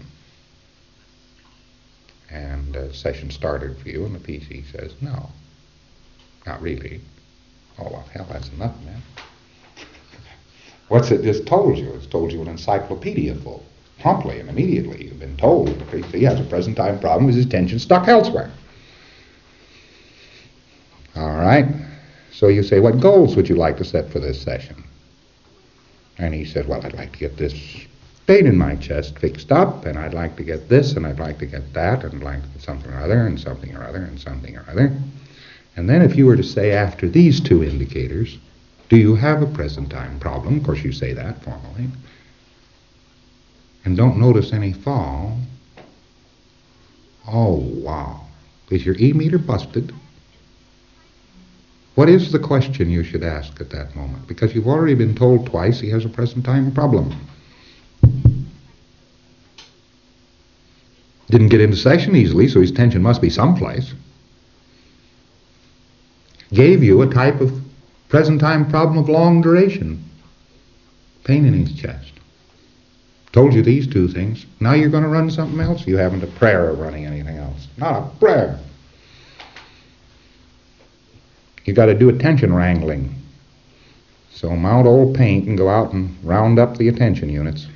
And session started for you, and the PC says, no, not really. Oh, well, hell, that's enough, man. What's it just told you? It's told you an encyclopedia full. Promptly and immediately, you've been told the PC has a present time problem with his attention stuck elsewhere. All right, so you say, what goals would you like to set for this session? And he said, well, I'd like to get this pain in my chest fixed up, and I'd like to get this, and I'd like to get that, and I'd like to get something or other, and something or other, and something or other. And then if you were to say after these two indicators, do you have a present time problem? Of course, you say that formally. And don't notice any fall. Oh, wow. Is your E-meter busted? What is the question you should ask at that moment? Because you've already been told twice he has a present time problem. Didn't get into session easily, so his attention must be someplace. Gave you a type of present time problem of long duration. Pain in his chest. Told you these two things. Now you're going to run something else? You haven't a prayer of running anything else. Not a prayer. You got to do attention wrangling. So mount old paint and go out and round up the attention units.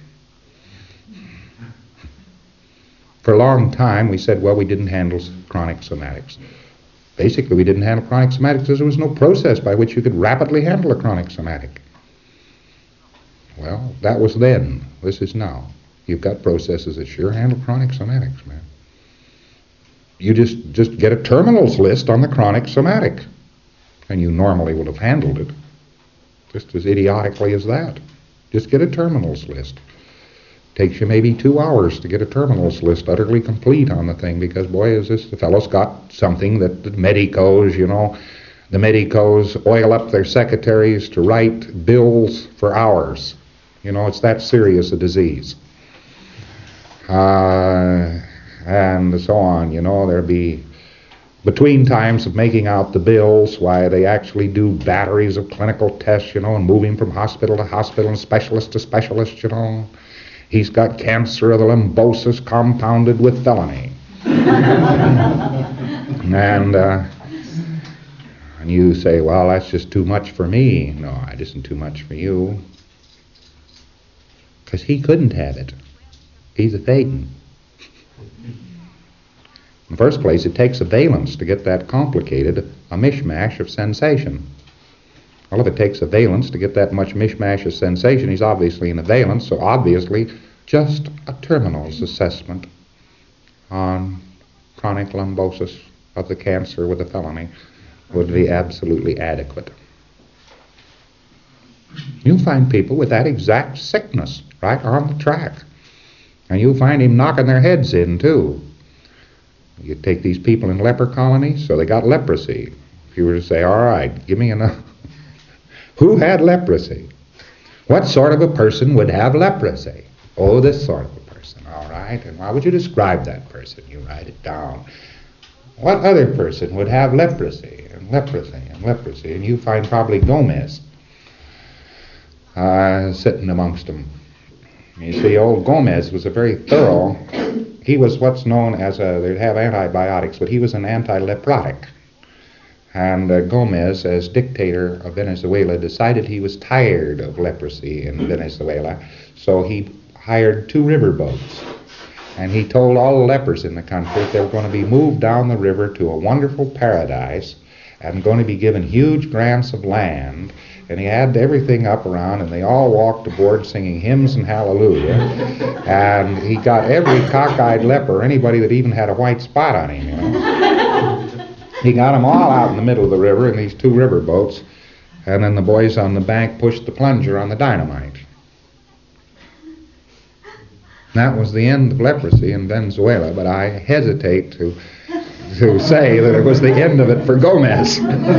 For a long time we said, well, we didn't handle chronic somatics. Basically, we didn't handle chronic somatics because there was no process by which you could rapidly handle a chronic somatic. Well, that was then. This is now. You've got processes that sure handle chronic somatics, man. You just get a terminals list on the chronic somatic, and you normally would have handled it just as idiotically as that. Just get a terminals list. Takes you maybe 2 hours to get a terminals list utterly complete on the thing, because boy, is this, the fellow's got something that the medicos, the medicos oil up their secretaries to write bills for hours. It's that serious a disease. And so on, there'd be, between times of making out the bills, why they actually do batteries of clinical tests, and moving from hospital to hospital and specialist to specialist, He's got cancer of the lumbosis compounded with felony. And you say, well, that's just too much for me. No, it isn't too much for you. Because he couldn't have it. He's a Thetan. In the first place, it takes a valence to get that complicated, a mishmash of sensation. Well, if it takes a valence to get that much mishmash of sensation, he's obviously in a valence, so obviously just a terminals assessment on chronic lumbosis of the cancer with a felony would be absolutely adequate. You'll find people with that exact sickness right on the track. And you'll find him knocking their heads in, too. You take these people in leper colonies, so they got leprosy. If you were to say, all right, give me enough. Who had leprosy? What sort of a person would have leprosy? Oh, this sort of a person, all right. And how would you describe that person? You write it down. What other person would have leprosy and leprosy and leprosy? And you find probably Gomez sitting amongst them. You see, old Gomez was a very thorough, he was what's known as they'd have antibiotics, but he was an anti-leprotic. And Gomez, as dictator of Venezuela, decided he was tired of leprosy in Venezuela, so he hired 2 riverboats. And he told all the lepers in the country they were going to be moved down the river to a wonderful paradise and going to be given huge grants of land. And he had everything up around, and they all walked aboard singing hymns and hallelujah. And he got every cockeyed leper, anybody that even had a white spot on him, He got them all out in the middle of the river in these 2 river boats, and then the boys on the bank pushed the plunger on the dynamite. That was the end of leprosy in Venezuela, but I hesitate to say that it was the end of it for Gomez.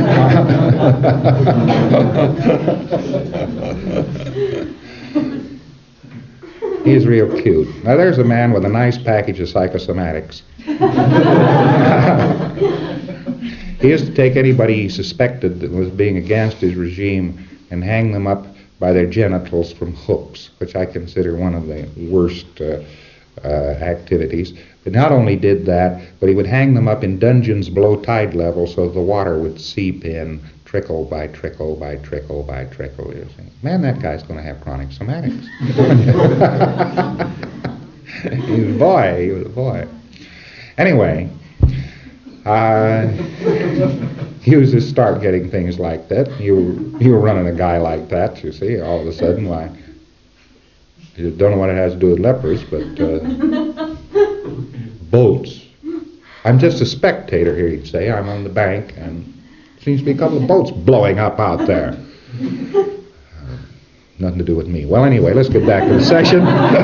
He's real cute. Now there's a man with a nice package of psychosomatics. He used to take anybody he suspected that was being against his regime and hang them up by their genitals from hooks, which I consider one of the worst activities. But not only did that, but he would hang them up in dungeons below tide level so the water would seep in trickle by trickle by trickle by trickle. You see. Man, that guy's going to have chronic somatics. He was a boy. Anyway, he was to start getting things like that. You were running a guy like that, you see, all of a sudden, why, you don't know what it has to do with lepers, but boats. I'm just a spectator here, you'd say. I'm on the bank, and seems to be a couple of boats blowing up out there. Nothing to do with me. Well, anyway, let's get back to the session.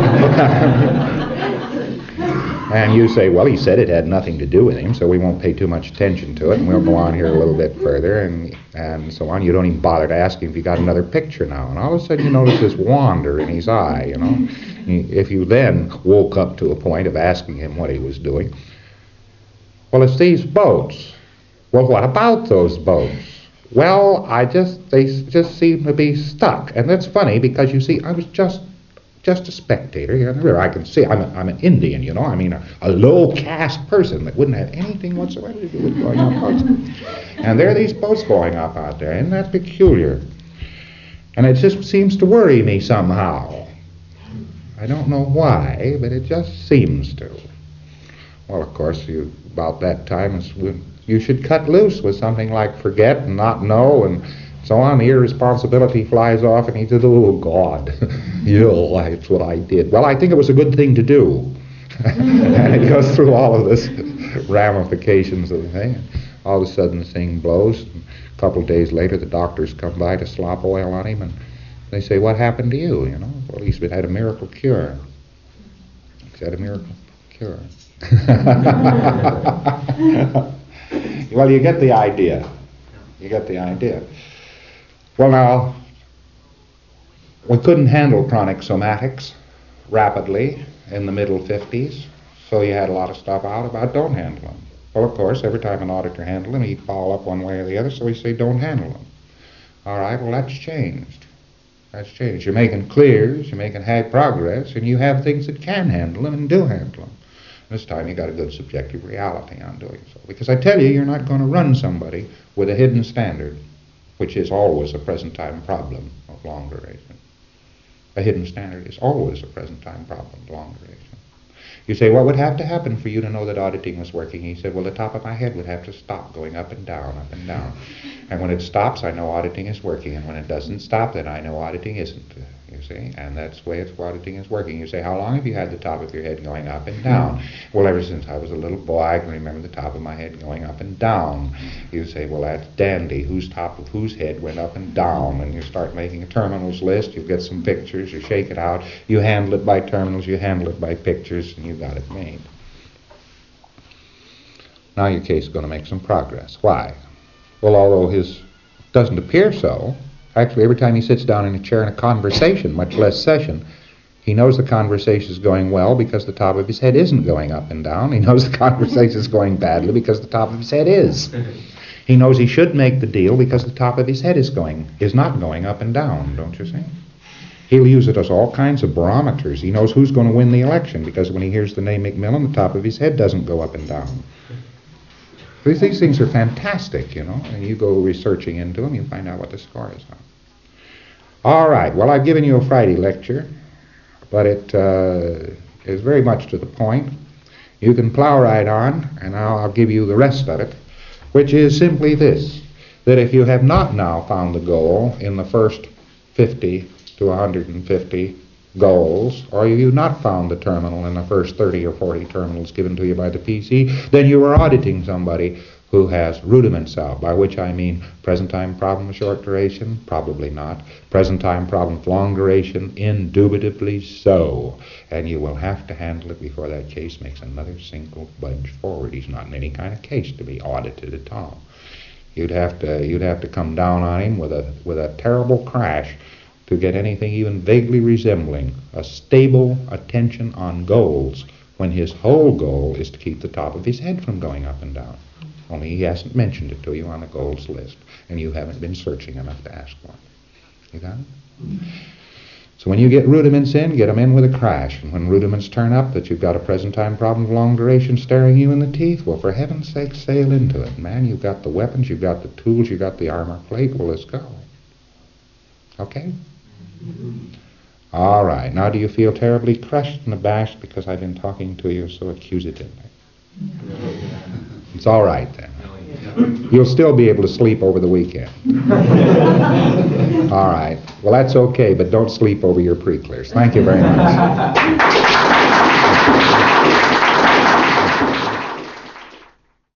And you say, well, he said it had nothing to do with him, so we won't pay too much attention to it, and we'll go on here a little bit further, and so on. You don't even bother to ask him if he got another picture now. And all of a sudden you notice this wander in his eye, If you then woke up to a point of asking him what he was doing, well, it's these boats. Well, what about those boats? Well, they just seem to be stuck. And that's funny because, you see, I was just a spectator here on the river. I can see I'm an Indian, I mean a low caste person that wouldn't have anything whatsoever to do with going up boats. And there are these boats going up out there, and that's peculiar. And it just seems to worry me somehow. I don't know why, but it just seems to. Well, of course, about that time, as You should cut loose with something like forget and not know and so on. The irresponsibility flies off, and he says, oh, God, that's what I did. Well, I think it was a good thing to do. And it goes through all of this ramifications of the thing. All of a sudden, the thing blows. And a couple of days later, the doctors come by to slop oil on him, and they say, what happened to you? You know, well, he's had a miracle cure. He's had a miracle cure. Well, you get the idea. You get the idea. Well, now, we couldn't handle chronic somatics rapidly in the middle 50s, so you had a lot of stuff out about don't handle them. Well, of course, every time an auditor handled them, he'd follow up one way or the other, so we say don't handle them. All right, well, that's changed. That's changed. You're making clears, you're making high progress, and you have things that can handle them and do handle them. This time you got a good subjective reality on doing so. Because I tell you, you're not going to run somebody with a hidden standard, which is always a present time problem of long duration. A hidden standard is always a present time problem of long duration. You say, what would have to happen for you to know that auditing was working? He said, well, the top of my head would have to stop going up and down, up and down. And when it stops, I know auditing is working. And when it doesn't stop, then I know auditing isn't. You see? And that's the way auditing is working. You say, how long have you had the top of your head going up and down? Well, ever since I was a little boy, I can remember the top of my head going up and down. You say, well, that's dandy. Whose top of whose head went up and down? And you start making a terminals list. You get some pictures. You shake it out. You handle it by terminals. You handle it by pictures. And you got it made. Now your case is going to make some progress. Why? Well, although his doesn't appear so, actually every time he sits down in a chair in a conversation, much less session, he knows the conversation is going well because the top of his head isn't going up and down. He knows the conversation is going badly because the top of his head is. He knows he should make the deal because the top of his head is not going up and down, don't you see? He'll use it as all kinds of barometers. He knows who's going to win the election because when he hears the name McMillan, the top of his head doesn't go up and down. These things are fantastic, you know, and you go researching into them, you find out what the score is on. All right, well, I've given you a Friday lecture, but it is very much to the point. You can plow right on, and I'll give you the rest of it, which is simply this, that if you have not now found the goal in the first 50 to 150 goals, or you've not found the terminal in the first 30 or 40 terminals given to you by the PC, then you are auditing somebody who has rudiments out, by which I mean present time problem of short duration, probably not. Present time problem of long duration, indubitably so. And you will have to handle it before that case makes another single budge forward. He's not in any kind of case to be audited at all. You'd have to come down on him with a terrible crash to get anything even vaguely resembling a stable attention on goals when his whole goal is to keep the top of his head from going up and down. Only he hasn't mentioned it to you on the goals list, and you haven't been searching enough to ask for it. You got it? So when you get rudiments in, get them in with a crash. And when rudiments turn up that you've got a present time problem of long duration staring you in the teeth, well, for heaven's sake, sail into it. Man, you've got the weapons, you've got the tools, you've got the armor plate. Well, let's go. Okay? All right. Now, do you feel terribly crushed and abashed because I've been talking to you so accusatively? It's all right then. You'll still be able to sleep over the weekend. All right. Well, that's okay, but don't sleep over your pre-clears. Thank you very much.